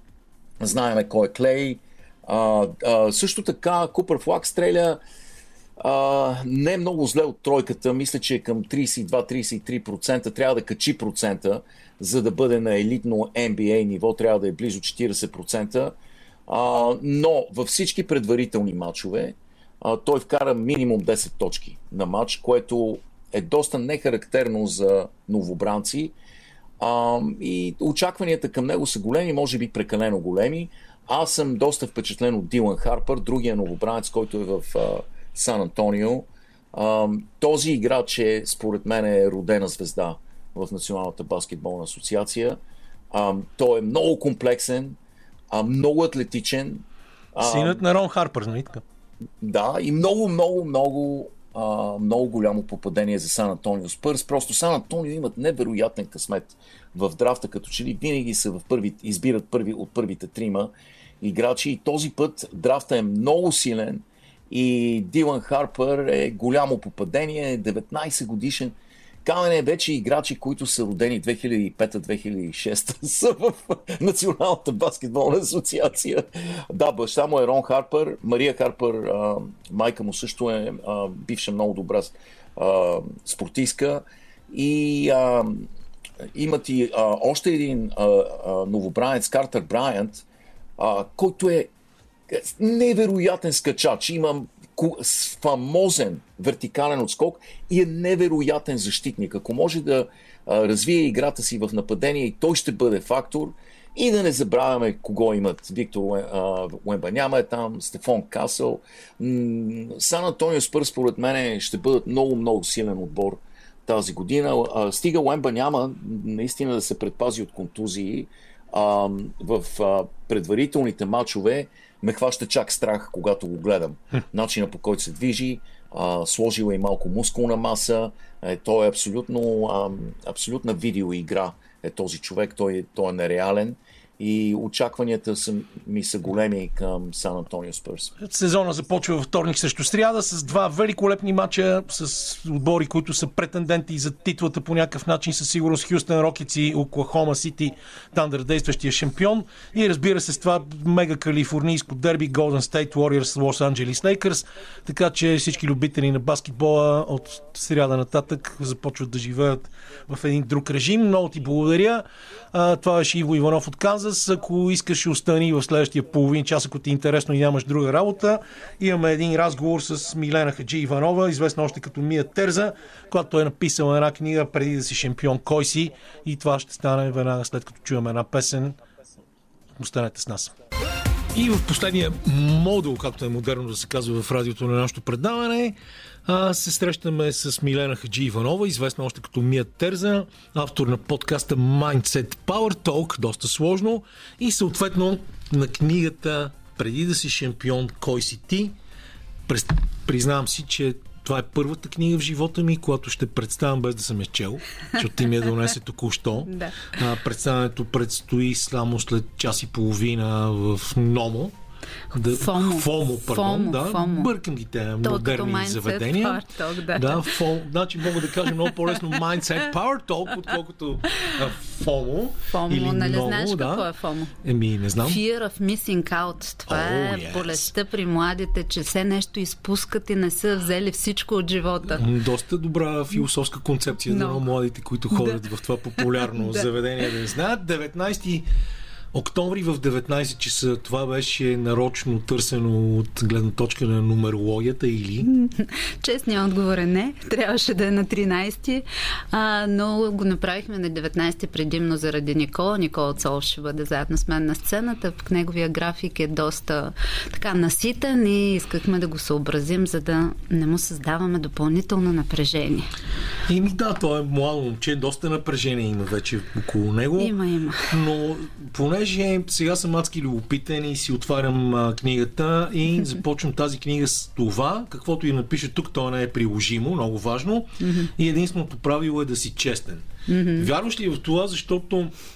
Знаеме кой е Клей. А, а, също така Купър Флаг стреля А, не е много зле от тройката. Мисля, че е към трийсет и два - трийсет и три процента. Трябва да качи процента, за да бъде на елитно Н Б А ниво. Трябва да е близо четирийсет процента. А, но във всички предварителни матчове а, той вкара минимум десет точки на матч, което е доста нехарактерно за новобранци. А, и очакванията към него са големи, може би прекалено големи. Аз съм доста впечатлен от Дилан Харпър, другия новобранец, който е в а, Сан Антонио. А, този играч е, според мен, е родена звезда в Националната баскетболна асоциация. А, той е много комплексен, а, много атлетичен. А, Синът на Рон Харпър, нали така? Да, и много, много, много а, много голямо попадение за Сан Антонио Спърс. Просто Сан Антонио имат невероятен късмет в драфта, като че ли винаги са в първи, избират първи от първите трима играчи и този път драфта е много силен и Дилан Харпър е голямо попадение, деветнайсет годишен. Камен е вече играчи, които са родени две хиляди и пета - две хиляди и шеста са в Националната баскетболна асоциация. Да, баща му е Рон Харпър, Мария Харпър, а, майка му също е а, бивша много добра а, спортистка и а, имат и а, още един а, а, новобранец, Картер Брайант, а, който е невероятен скачач. Има фамозен вертикален отскок и е невероятен защитник. Ако може да а, развие играта си в нападение и той ще бъде фактор. И да не забравяме кого имат. Виктор Уембаняма е там, Стефон Касъл. Сан Антонио Спърс, според мен, ще бъдат много-много силен отбор тази година. А, стига Уембаняма наистина да се предпази от контузии. А, в а, предварителните матчове ме хваща чак страх, когато го гледам. Начина, по който се движи, а, сложила и малко мускулна маса. Е, той е абсолютно, а, абсолютна видеоигра е този човек. Той, той е нереален и очакванията са, ми са големи към Сан Антонио Спърс. Сезона започва във вторник срещу сряда с два великолепни мача с отбори, които са претенденти за титлата по някакъв начин. Със сигурност Хюстън Рокетс и Оклахома Сити Тандър, действащия шампион. И разбира се с това мега калифорнийско дерби Голден Стейт Уориърс Лос Анджелис Лейкърс. Така че всички любители на баскетбола от сряда нататък започват да живеят в един друг режим. Много ти благодаря. А, това беше Иво Иванов от Канзас. Ако искаш, остани в следващия половин час, ако ти е интересно и нямаш друга работа. Имаме един разговор с Милена Хаджи Иванова, известна още като Мия Терза, която е написала една книга преди да си шампион Кой си, и това ще стане веднага след като чуем една песен. Останете с нас. И в последния модул, както е модерно да се казва в радиото на нашето предаване, се срещаме с Милена Хаджи Иванова, известна още като Мия Терза, автор на подкаста Mindset Power Talk, доста сложно, и съответно на книгата Преди да си шампион, Кой си ти. Признавам си, че това е първата книга в живота ми, която ще представям без да съм я чел, защото ти ми я донесе току-що. Да. Представянето предстои само след час и половина в Номо. Да, Фомо. Фомо, пардон, Фомо, да. Фомо. Бъркам ги те модерни заведения. Talk, да. Да, фомо. Значи мога да кажа много по-лесно Mindset Power Talk, отколкото Фомо. Фомо, или нали много, знаеш да. какво е Фомо? Еми, не знам. Fear of missing out. Това Oh, е yes. болестта при младите, че все нещо изпускат и не са взели всичко от живота. Доста добра философска концепция за no. младите, които ходят да. в това популярно да. заведение. Да не знаят. деветнайсети октомври в деветнайсет часа. Това беше нарочно търсено от гледна точка на нумерологията или? Честният отговор е не. Трябваше да е на тринайсети, а, но го направихме на деветнайсети предимно заради Никола. Никола Цолов ще бъде заедно с мен на сцената. Пък неговия график е доста така наситен и искахме да го съобразим, за да не му създаваме допълнително напрежение. Ими да, той е младо момче. Доста напрежение има вече около него. Има, има. Но понеже сега съм адски любопитен и си отварям а, книгата и започвам тази книга с това, каквото и напише тук, то не е приложимо, много важно. Mm-hmm. И единственото правило е да си честен. Mm-hmm. Вярваш ли в това, защото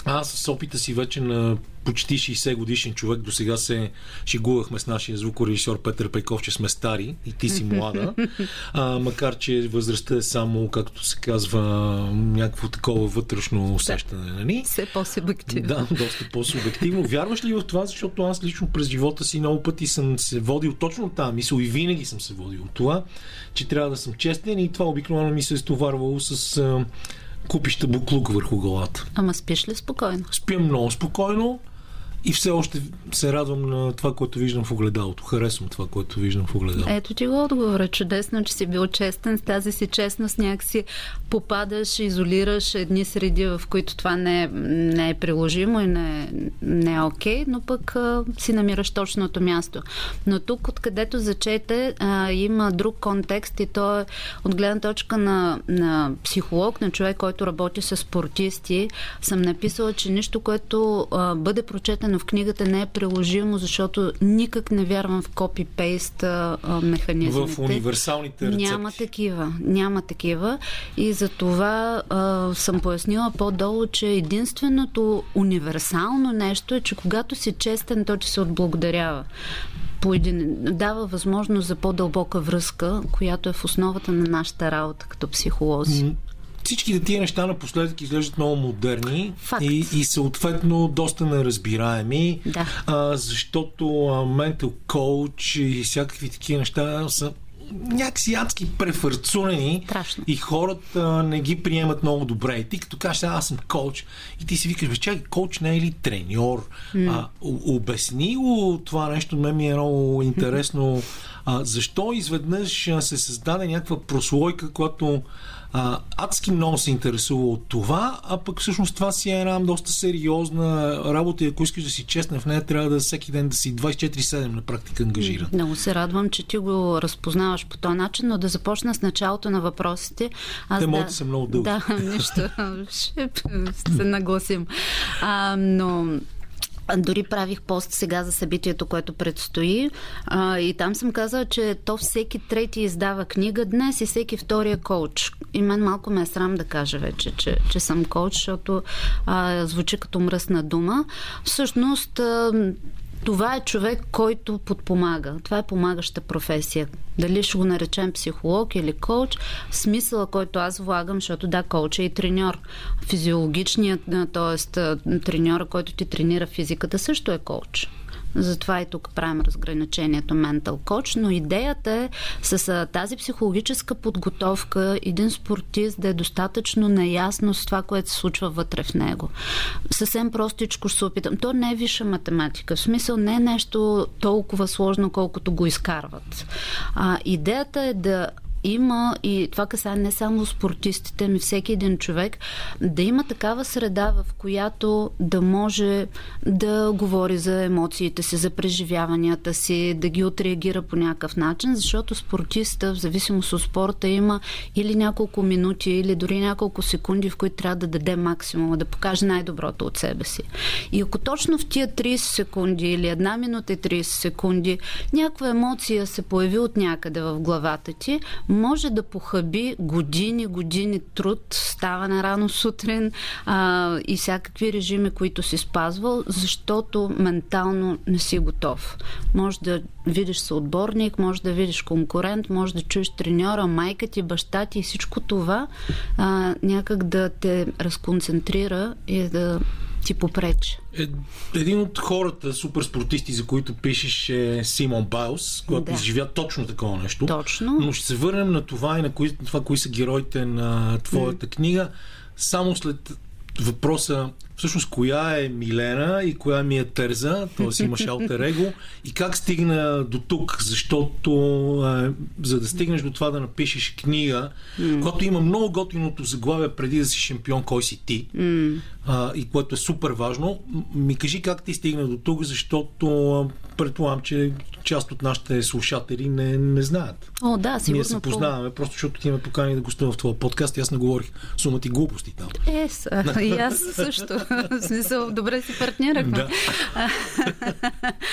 Аз с опита си вече на почти шейсет годишен човек, до сега се шегувахме с нашия звукорежисьор Петър Пейков, че сме стари и ти си млада, а, макар че възрастта е само, както се казва, някакво такова вътрешно усещане. Нали? Все по-субективно. Да, доста по-субективно. Вярваш ли в това, защото аз лично през живота си много пъти съм се водил точно тази мисъл и винаги съм се водил от това, че трябва да съм честен и това обикновено ми се е стоварвало с а, купища буклук върху главата. Ама спиш ли спокойно? Спя много спокойно и все още се радвам на това, което виждам в огледалото. Харесвам това, което виждам в огледалото. Ето ти го отговора. Чудесно, че си бил честен. С тази си честност някакси попадаш, изолираш едни среди, в които това не е, не е приложимо и не, не е окей, но пък а, си намираш точното място. Но тук, откъдето зачете, а, има друг контекст и то е от гледна точка на, на психолог, на човек, който работи с спортисти. Съм написала, че нищо, което а, бъде прочетено в книгата, не е приложимо, защото никак не вярвам в копи-пейст механизмите. В универсалните рецепти. Няма такива. Няма такива. И за това а, съм пояснила по-долу, че единственото универсално нещо е, че когато си честен, то ти се отблагодарява. По един, дава възможност за по-дълбока връзка, която е в основата на нашата работа като психолози. Всички тия неща напоследък изглеждат много модерни и, и съответно доста неразбираеми, да. а, защото ментал коуч и всякакви такива неща са някакси адски префарцунени и хората не ги приемат много добре. И ти като кажеш, аз съм коуч и ти си викаш, бе, чакай, коуч не е ли треньор? Mm. А, обясни го това нещо, мен ми е много интересно. А, защо изведнъж се създаде някаква прослойка, която А, адски много се интересува от това, а пък всъщност това си е една доста сериозна работа и ако искаш да си честен в нея, трябва да всеки ден да си двайсет и четири седем на практика ангажиран. Много се радвам, че ти го разпознаваш по този начин, но да започна с началото на въпросите. Аз Те да... моите са много дълги. Да, нищо. Ще се нагласим. А, но дори правих пост сега за събитието, което предстои, а, и там съм казала, че то всеки трети издава книга днес и всеки втори е коуч. И мен малко ме е срам да кажа вече, че, че съм коуч, защото а, звучи като мръсна дума. Всъщност а, това е човек, който подпомага. Това е помагаща професия. Дали ще го наречем психолог или коуч, смисъла, който аз влагам, защото да, коуч е и треньор. Физиологичният, т.е. треньора, който ти тренира физиката, също е коуч. Затова и тук правим разграничението ментал коуч, но идеята е с тази психологическа подготовка един спортист да е достатъчно наясно с това, което се случва вътре в него. Съвсем простичко ще се опитам. То не е висша математика. В смисъл не е нещо толкова сложно, колкото го изкарват. А, идеята е да има, и това касае не само спортистите, ми всеки един човек, да има такава среда, в която да може да говори за емоциите си, за преживяванията си, да ги отреагира по някакъв начин, защото спортиста, в зависимост от спорта, има или няколко минути, или дори няколко секунди, в които трябва да даде максимума, да покаже най-доброто от себе си. И ако точно в тия трийсет секунди или една минута и трийсет секунди някаква емоция се появи от някъде в главата ти, може да похаби години, години труд, ставане рано сутрин а, и всякакви режими, които си спазвал, защото ментално не си готов. Може да видиш съотборник, може да видиш конкурент, може да чуеш треньора, майка ти, баща ти и всичко това а, някак да те разконцентрира и да ти попречи. Е, един от хората, суперспортисти, за които пишеш, е Симон Байлс, който да. изживя точно такова нещо. Точно. Но ще се върнем на това и на кои, това, кои са героите на твоята mm. книга. Само след въпроса, всъщност, коя е Милена и коя ми е Терза, т.е. имаш алтер его, и как стигна до тук, защото е, за да стигнеш до това да напишеш книга, mm. която има много готиното заглавие преди да си шампион, кой си ти, mm. а, и което е супер важно, ми кажи как ти стигна до тук, защото предполагам, че част от нашите слушатели не, не знаят. О, да, сигурно. Ние се познаваме, по... просто защото ти ме покани да гостувам в това подкаст и аз не говорих сумата и глупости там. Е, са, и аз също. В смисъл, добре си партнирахме. Да.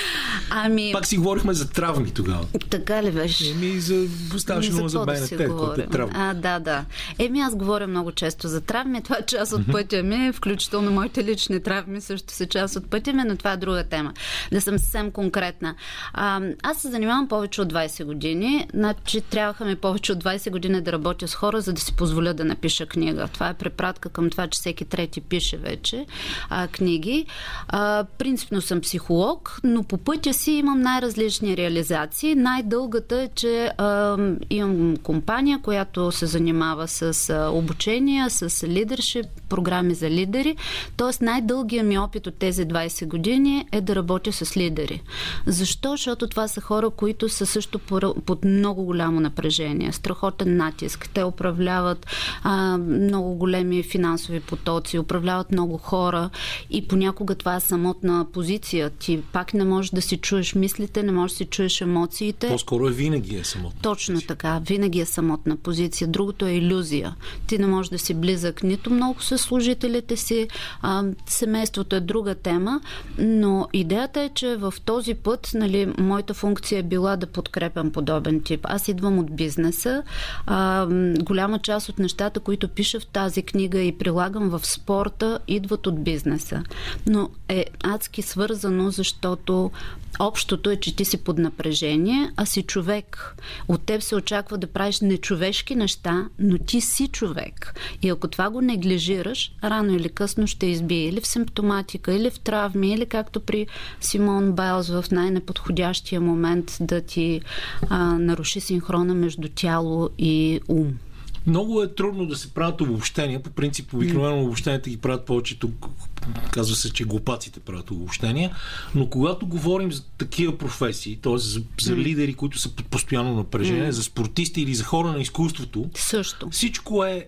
Ами... Пак си говорихме за травми тогава. Така ли беше? Еми, за... ставаше много за БНТ, да което е травма. А, да, да. Еми, аз говоря много често за травми. Това е част от пътя ми, включително моите лични травми също са част от пътя ми, но това е друга тема. Да съм съвсем конкретна. А, аз се занимавам повече от двайсет години. Значи, трябваха ми повече от двайсет години да работя с хора, за да си позволя да напиша книга. Това е препратка към това, че всеки трети пише вече а, книги. А, принципно съм психолог, но по пътя си имам най-различни реализации. Най-дългата е, че а, имам компания, която се занимава с а, обучение, с лидершип, програми за лидери. Тоест най-дългият ми опит от тези двайсет години е да работя с лидери. Защо? Защото това са хора, които са също под много голямо напрежение. Страхотен натиск. Те управляват а, много големи финансови потоци, управляват много хора и понякога това е самотна позиция. Ти пак не можеш да си чуеш мислите, не можеш да си чуеш емоциите. По-скоро е винаги е самотна Точно позиция. така. Винаги е самотна позиция. Другото е илюзия. Ти не можеш да си близък нито много с служителите си. А, семейството е друга тема, но идеята е, че в този път, нали, моята функция е била да подкрепям подобен тип. Аз идвам от бизнеса. А, голяма част от нещата, които пиша в тази книга и прилагам в спорта, идват от бизнеса. Но е адски свързано, защото общото е, че ти си под напрежение, а си човек. От теб се очаква да правиш нечовешки неща, но ти си човек. И ако това го неглижираш, рано или късно ще избие или в симптоматика, или в травми, или както при Симон Байлс в най-неподходящия момент да ти а, наруши синхрона между тяло и ум. Много е трудно да се правят обобщения. По принцип, обикновено обобщенията ги правят повечето. Казва се, че глупаците правят обобщения. Но когато говорим за такива професии, т.е. за, за лидери, които са под постоянно напрежение, mm. за спортисти или за хора на изкуството, също. Всичко е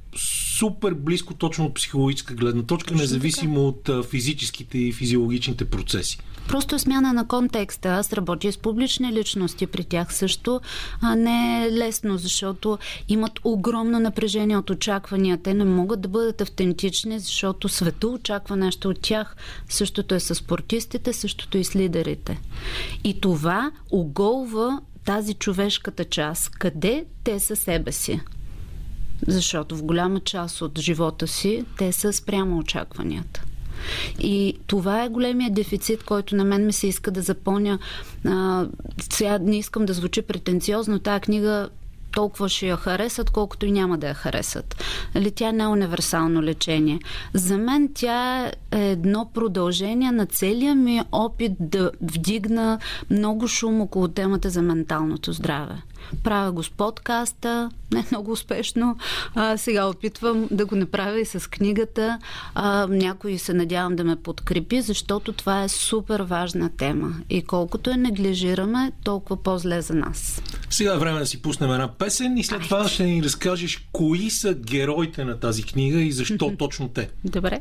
супер близко точно от психологическа гледна точка, точно независимо така. От физическите и физиологичните процеси. Просто смяна на контекста. Аз работя с публични личности, при тях също а не е лесно, защото имат огромно напрежение от очаквания. Те не могат да бъдат автентични, защото света очаква нещо от тях. Същото е с спортистите, същото и с лидерите. И това оголва тази човешката част. Къде те са себе си? Защото в голяма част от живота си те са спрямо очакванията. И това е големия дефицит, който на мен ми се иска да запълня. А, сега не искам да звучи претенциозно, тая книга толкова ще я харесат, колкото и няма да я харесат. Нали, тя не е универсално лечение. За мен тя е едно продължение на целия ми опит да вдигна много шум около темата за менталното здраве. Правя го с подкаста, не много успешно. А, сега опитвам да го направя и с книгата. А, някой се надявам да ме подкрепи, защото това е супер важна тема. И колкото я неглижираме, толкова по-зле за нас. Сега е време да си пуснем една песен и след Ай. това ще ни разкажеш кои са героите на тази книга и защо точно те. Добре.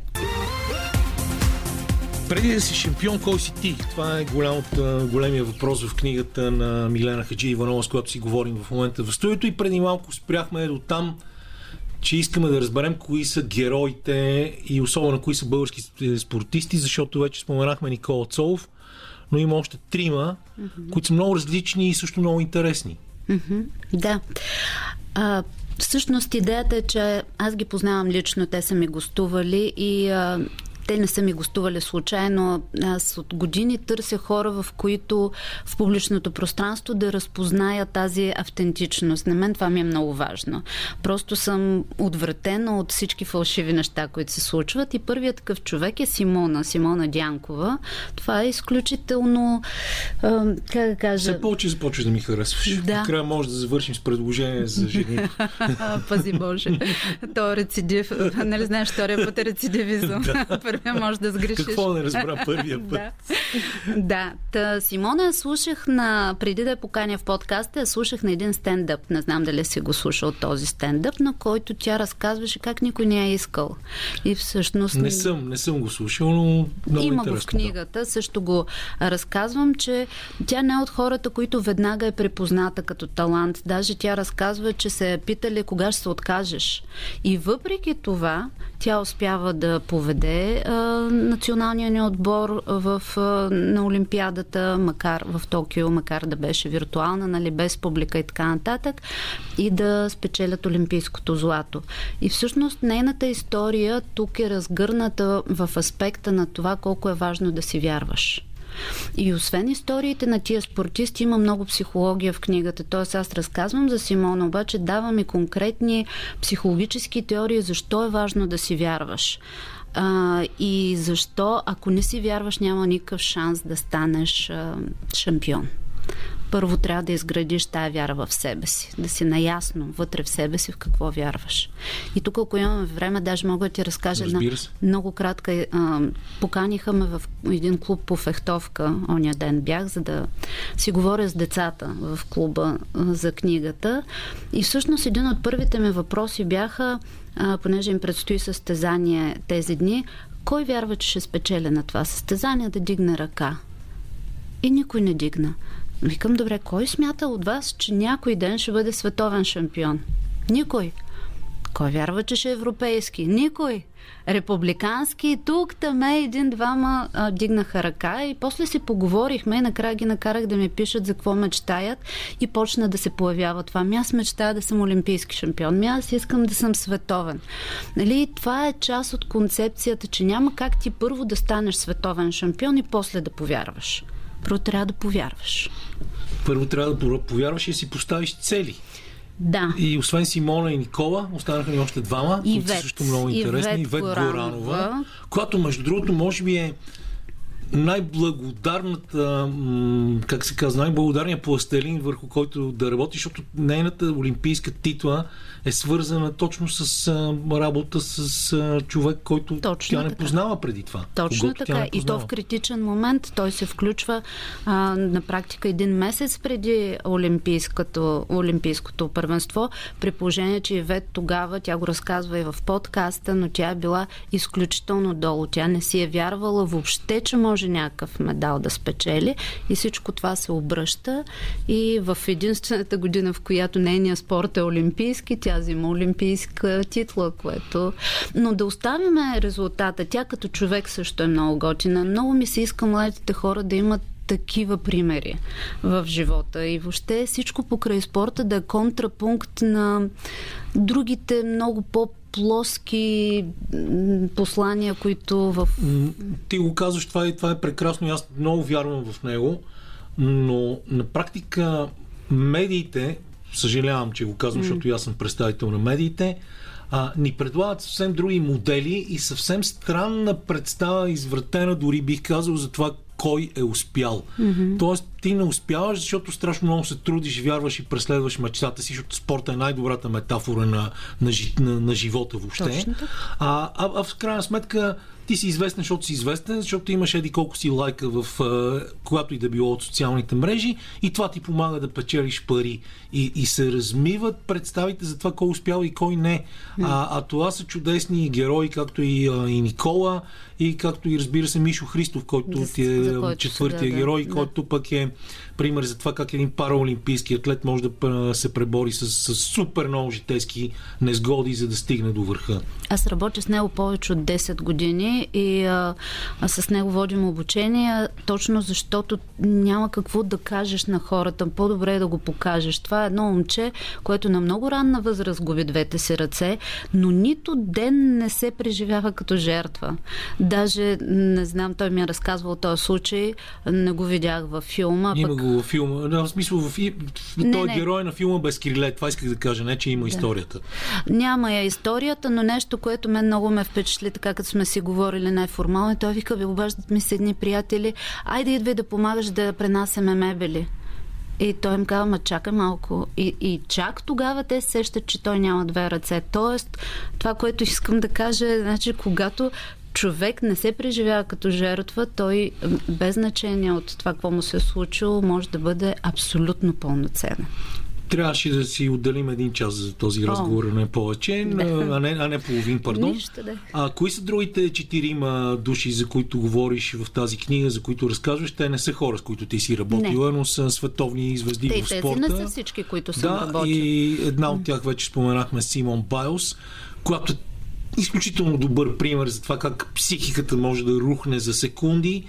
Преди да си шампион, кой си ти? Това е голямата, големия въпрос в книгата на Милена Хаджииванова, с която си говорим в момента в студиото, и преди малко спряхме до там, че искаме да разберем кои са героите и особено кои са български спортисти, защото вече споменахме Никола Цолов, но има още трима, mm-hmm. които са много различни и също много интересни. Mm-hmm. Да. А, всъщност идеята е, че аз ги познавам лично, те са ми гостували и а, те не са ми гостували случайно. Аз от години търся хора, в които в публичното пространство да разпозная тази автентичност. На мен това ми е много важно. Просто съм отвратена от всички фалшиви неща, които се случват. И първият такъв човек е Симона, Симона Дянкова. Това е изключително, как да кажа... Все повече започваш да ми харесваш. Да. Накрая може да завършим с предложение за жени. Пази Боже. То е рецидив. Нали знаеш, втория път е рецидивизъм. Първия може да сгрешиш. Какво не разбра първия път? Да. Да. Та, Симона я слушах на, преди да я поканя в подкаста, я слушах на един стендъп. Не знам дали си го слушал този стендъп, на който тя разказваше как никой не е искал. И всъщност... Не съм, не съм го слушал, но много има интересно. Го в книгата, също го разказвам, че тя не е от хората, които веднага е препозната като талант. Даже тя разказва, че се е питали кога ще се откажеш. И въпреки това, тя успява да поведе а, националния ни отбор в, а, на Олимпиадата, макар в Токио, макар да беше виртуална, нали, без публика и така нататък, и да спечелят олимпийското злато. И всъщност нейната история тук е разгърната в аспекта на това колко е важно да си вярваш. И освен историите на тия спортисти, има много психология в книгата. Тоест аз разказвам за Симона, обаче давам и конкретни психологически теории защо е важно да си вярваш. А, и защо, ако не си вярваш, няма никакъв шанс да станеш а, шампион. Първо трябва да изградиш тая вяра в себе си, да си наясно вътре в себе си в какво вярваш. И тук, ако имаме време, даже мога да ти разкажа една много кратка. А, поканиха ме в един клуб по фехтовка, оня ден бях, за да си говоря с децата в клуба а, за книгата. И всъщност един от първите ми въпроси бяха, а, понеже им предстои състезание тези дни, кой вярва, че ще спечеля на това състезание, да дигне ръка? И никой не дигна. Викам, добре, кой смята от вас, че някой ден ще бъде световен шампион? Никой. Кой вярва, че ще е европейски? Никой. Републикански, тук, там един-двама а, дигнаха ръка и после си поговорихме и накрая ги накарах да ми пишат за какво мечтаят и почна да се появява това. Ми аз мечтая да съм олимпийски шампион. Ми аз искам да съм световен. Нали? Това е част от концепцията, че няма как ти първо да станеш световен шампион и после да повярваш. Първо трябва да повярваш. Първо трябва да повярваш и да си поставиш цели. Да. И освен Симона и Никола, останаха ни още двама, които са също много интересни. Ивет Горанова, която, между другото, може би е най-благодарната, как се казва, най-благодарният пластелин, върху който да работи, защото нейната олимпийска титла е свързана точно с а, работа с а, човек, който точно тя не така. Познава преди това. Точно така. И то в критичен момент той се включва а, на практика един месец преди олимпийското, олимпийското първенство, при положение, че Ивет тогава, тя го разказва и в подкаста, но тя е била изключително долу. Тя не си е вярвала въобще, че може някакъв медал да спечели и всичко това се обръща и в единствената година, в която нейният спорт е олимпийски, тя взима олимпийска титла, което... Но да оставим резултата. Тя като човек също е много готина. Много ми се иска младите хора да имат такива примери в живота и въобще всичко покрай спорта да е контрапункт на другите много по плоски послания, които в... Ти го казваш, това е, това е прекрасно и аз много вярвам в него, но на практика медиите, съжалявам, че го казвам, mm. защото и аз съм представител на медиите, а, ни предлагат съвсем други модели и съвсем странна представа, извратена, дори бих казал, за това кой е успял. Mm-hmm. Тоест, ти не успяваш, защото страшно много се трудиш, вярваш и преследваш мечтата си, защото спорта е най-добрата метафора на, на, на, на живота въобще. А, а, а в крайна сметка ти си известен, защото си известен, защото имаш еди колко си лайка в uh, когато и да било от социалните мрежи и това ти помага да печелиш пари. И, и се размиват представите за това кой успял и кой не. Mm. А, а това са чудесни герои, както и, uh, и Никола, и както и разбира се Мишо Христов, който да, ти е четвъртия да, герой, да. който пък е пример за това как един параолимпийски атлет може да се пребори с, с супер много житейски незгоди, за да стигне до върха. Аз работя с него повече от десет години и а, а с него водим обучение, точно защото няма какво да кажеш на хората. По-добре е да го покажеш. Това е едно момче, което на много ранна възраст губи двете си ръце, но нито ден не се преживява като жертва. Даже, не знам, той ми е разказвал този случай, не го видях във филма. Има пък... го във филма. Да, в смисъл, в... той е герой на филма без криле. Това исках да кажа, не, че има да. историята. Няма я историята, но нещо, което мен много ме впечатли, така като сме си говорили най-формално, той вика, ви обаждат ми се едни приятели, айде идвай да помагаш да пренасяме мебели. И той им казва, ма чакай малко. И, и чак тогава те сещат, че той няма две ръце. Тоест, това, което искам да кажа е, значи, когато човек не се преживява като жертва, той без значение от това, какво му се е случило, може да бъде абсолютно пълноценен. Трябваше да си отделим един час за този разговор, О, не повече, да. а, не, а не половин, пардон. Нищо, да. А кои са другите четирима души, за които говориш в тази книга, за които разказваш? Те не са хора, с които ти си работила, не. но са световни звезди Те, в спорта. Те не са всички, които съм да, работил. И една от тях вече споменахме, Симон Байлс, която изключително добър пример за това как психиката може да рухне за секунди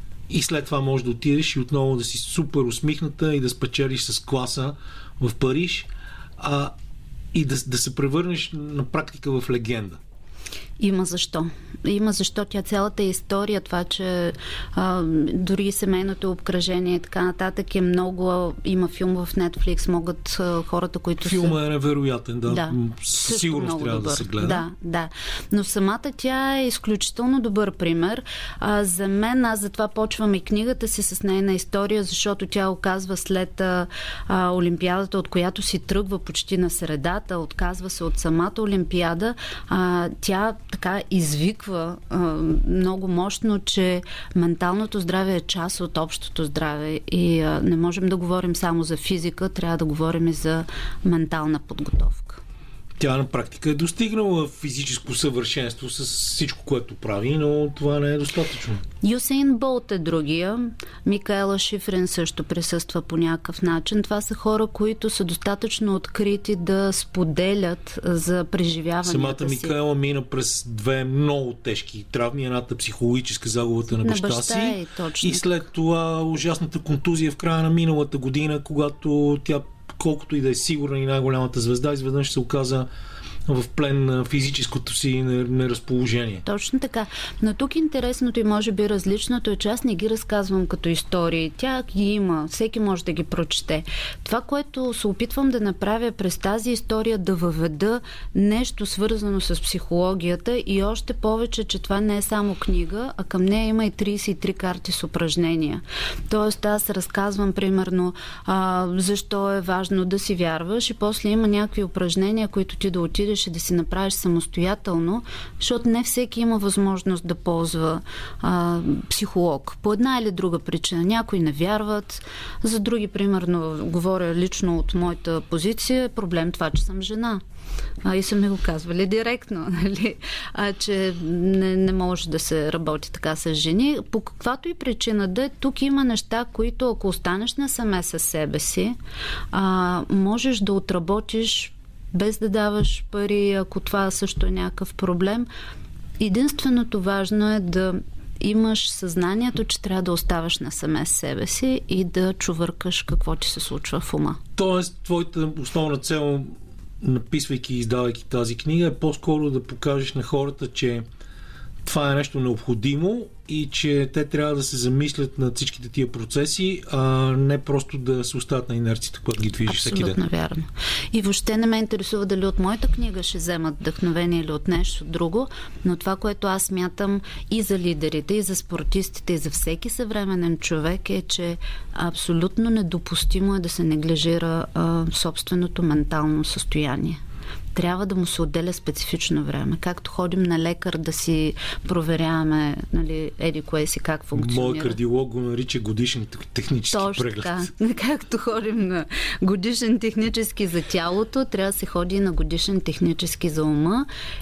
и след това може да отидеш и отново да си супер усмихната и да спечелиш с класа в Париж, а, и да, да се превърнеш на практика в легенда. Има защо. Има защо тя цялата история, това, че а, дори семейното обкръжение и така нататък е много... Има филм в Netflix, могат а, хората, които Филма са... е невероятен, да. да. Сигурно трябва добър. да се гледа. Да, да. Но самата тя е изключително добър пример. А, за мен, аз затова почвам и книгата си с нейна история, защото тя оказва след а, а, Олимпиадата, от която си тръгва почти на средата, отказва се от самата Олимпиада. А, тя така извиква а, много мощно, че менталното здраве е част от общото здраве и а, не можем да говорим само за физика, трябва да говорим и за ментална подготовка. Тя на практика е достигнала физическо съвършенство с всичко, което прави, но това не е достатъчно. Юсейн Болт е другия. Микаела Шифрин също присъства по някакъв начин. Това са хора, които са достатъчно открити да споделят за преживяванията Самата си. Микаела мина през две много тежки травми. Едната психологическа, загубата на, на баща, баща си е, точно. И след това ужасната контузия в края на миналата година, когато тя, колкото и да е сигурна и най-голямата звезда, изведнъж се оказа в плен на физическото си неразположение. Точно така. Но тук интересното и може би различното е, че аз не ги разказвам като истории. Тя ги има. Всеки може да ги прочете. Това, което се опитвам да направя през тази история, да въведа нещо свързано с психологията и още повече, че това не е само книга, а към нея има и трийсет и три карти с упражнения. Тоест аз разказвам примерно а, защо е важно да си вярваш и после има някакви упражнения, които ти да отидеш и да си направиш самостоятелно, защото не всеки има възможност да ползва а, психолог. По една или друга причина. Някои не вярват, за други, примерно, говоря лично от моята позиция, е проблем това, че съм жена. А, и са ми го казвали директно, нали? А, че не, не може да се работи така с жени. По каквато и причина да е, тук има неща, които ако останеш насаме със себе си, а, можеш да отработиш без да даваш пари, ако това също е някакъв проблем. Единственото важно е да имаш съзнанието, че трябва да оставаш насаме с себе си и да чувъркаш какво ти се случва в ума. Тоест, твоята основна цел, написвайки и издавайки тази книга, е по-скоро да покажеш на хората, че това е нещо необходимо и че те трябва да се замислят над всичките тия процеси, а не просто да се остават на инерцията, която ги движи всеки ден. Абсолютно вярно. И въобще не ме интересува дали от моята книга ще вземат вдъхновение или от нещо друго, но това, което аз мятам и за лидерите, и за спортистите, и за всеки съвременен човек е, че абсолютно недопустимо е да се неглижира а, собственото ментално състояние. Трябва да му се отделя специфично време. Както ходим на лекар да си проверяваме, нали, еди кое си как функционира. Моят кардиолог го нарича годишен технически Точно преглед. Така. Както ходим на годишен технически за тялото, трябва да се ходи на годишен технически за ума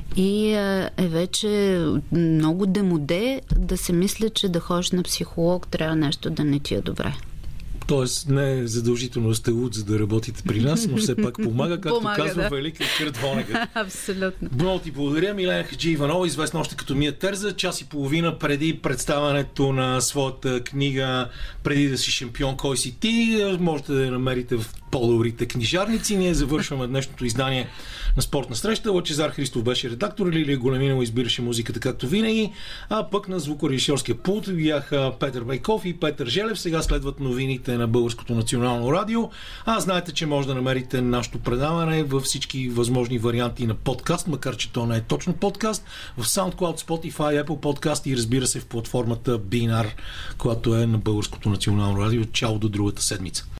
и е вече много демоде да се мисли, че да ходиш на психолог трябва нещо да не ти е добре. Тоест не е задължително да сте луд, за да работите при нас, но все пак помага, както помага, казва да. великият Кърт Вонегът. Абсолютно. Много ти благодаря, Милена Хаджииванова, известна още като Мия Терза. Час и половина преди представянето на своята книга "Преди да си шампион, кой си ти", можете да я намерите в по-добрите книжарници. Ние завършваме днешното издание на Спортна среща. Лъчезар Христов беше редактор, Лилия Големинова избираше музиката както винаги, а пък на звукорежисьорския пулт бяха Петър Байков и Петър Желев. Сега следват новините на Българското национално радио. А знаете, че може да намерите нашето предаване във всички възможни варианти на подкаст, макар че то не е точно подкаст, в SoundCloud, Spotify, Apple Podcast и разбира се в платформата Бинар, която е на Българското национално радио. Чао до другата седмица.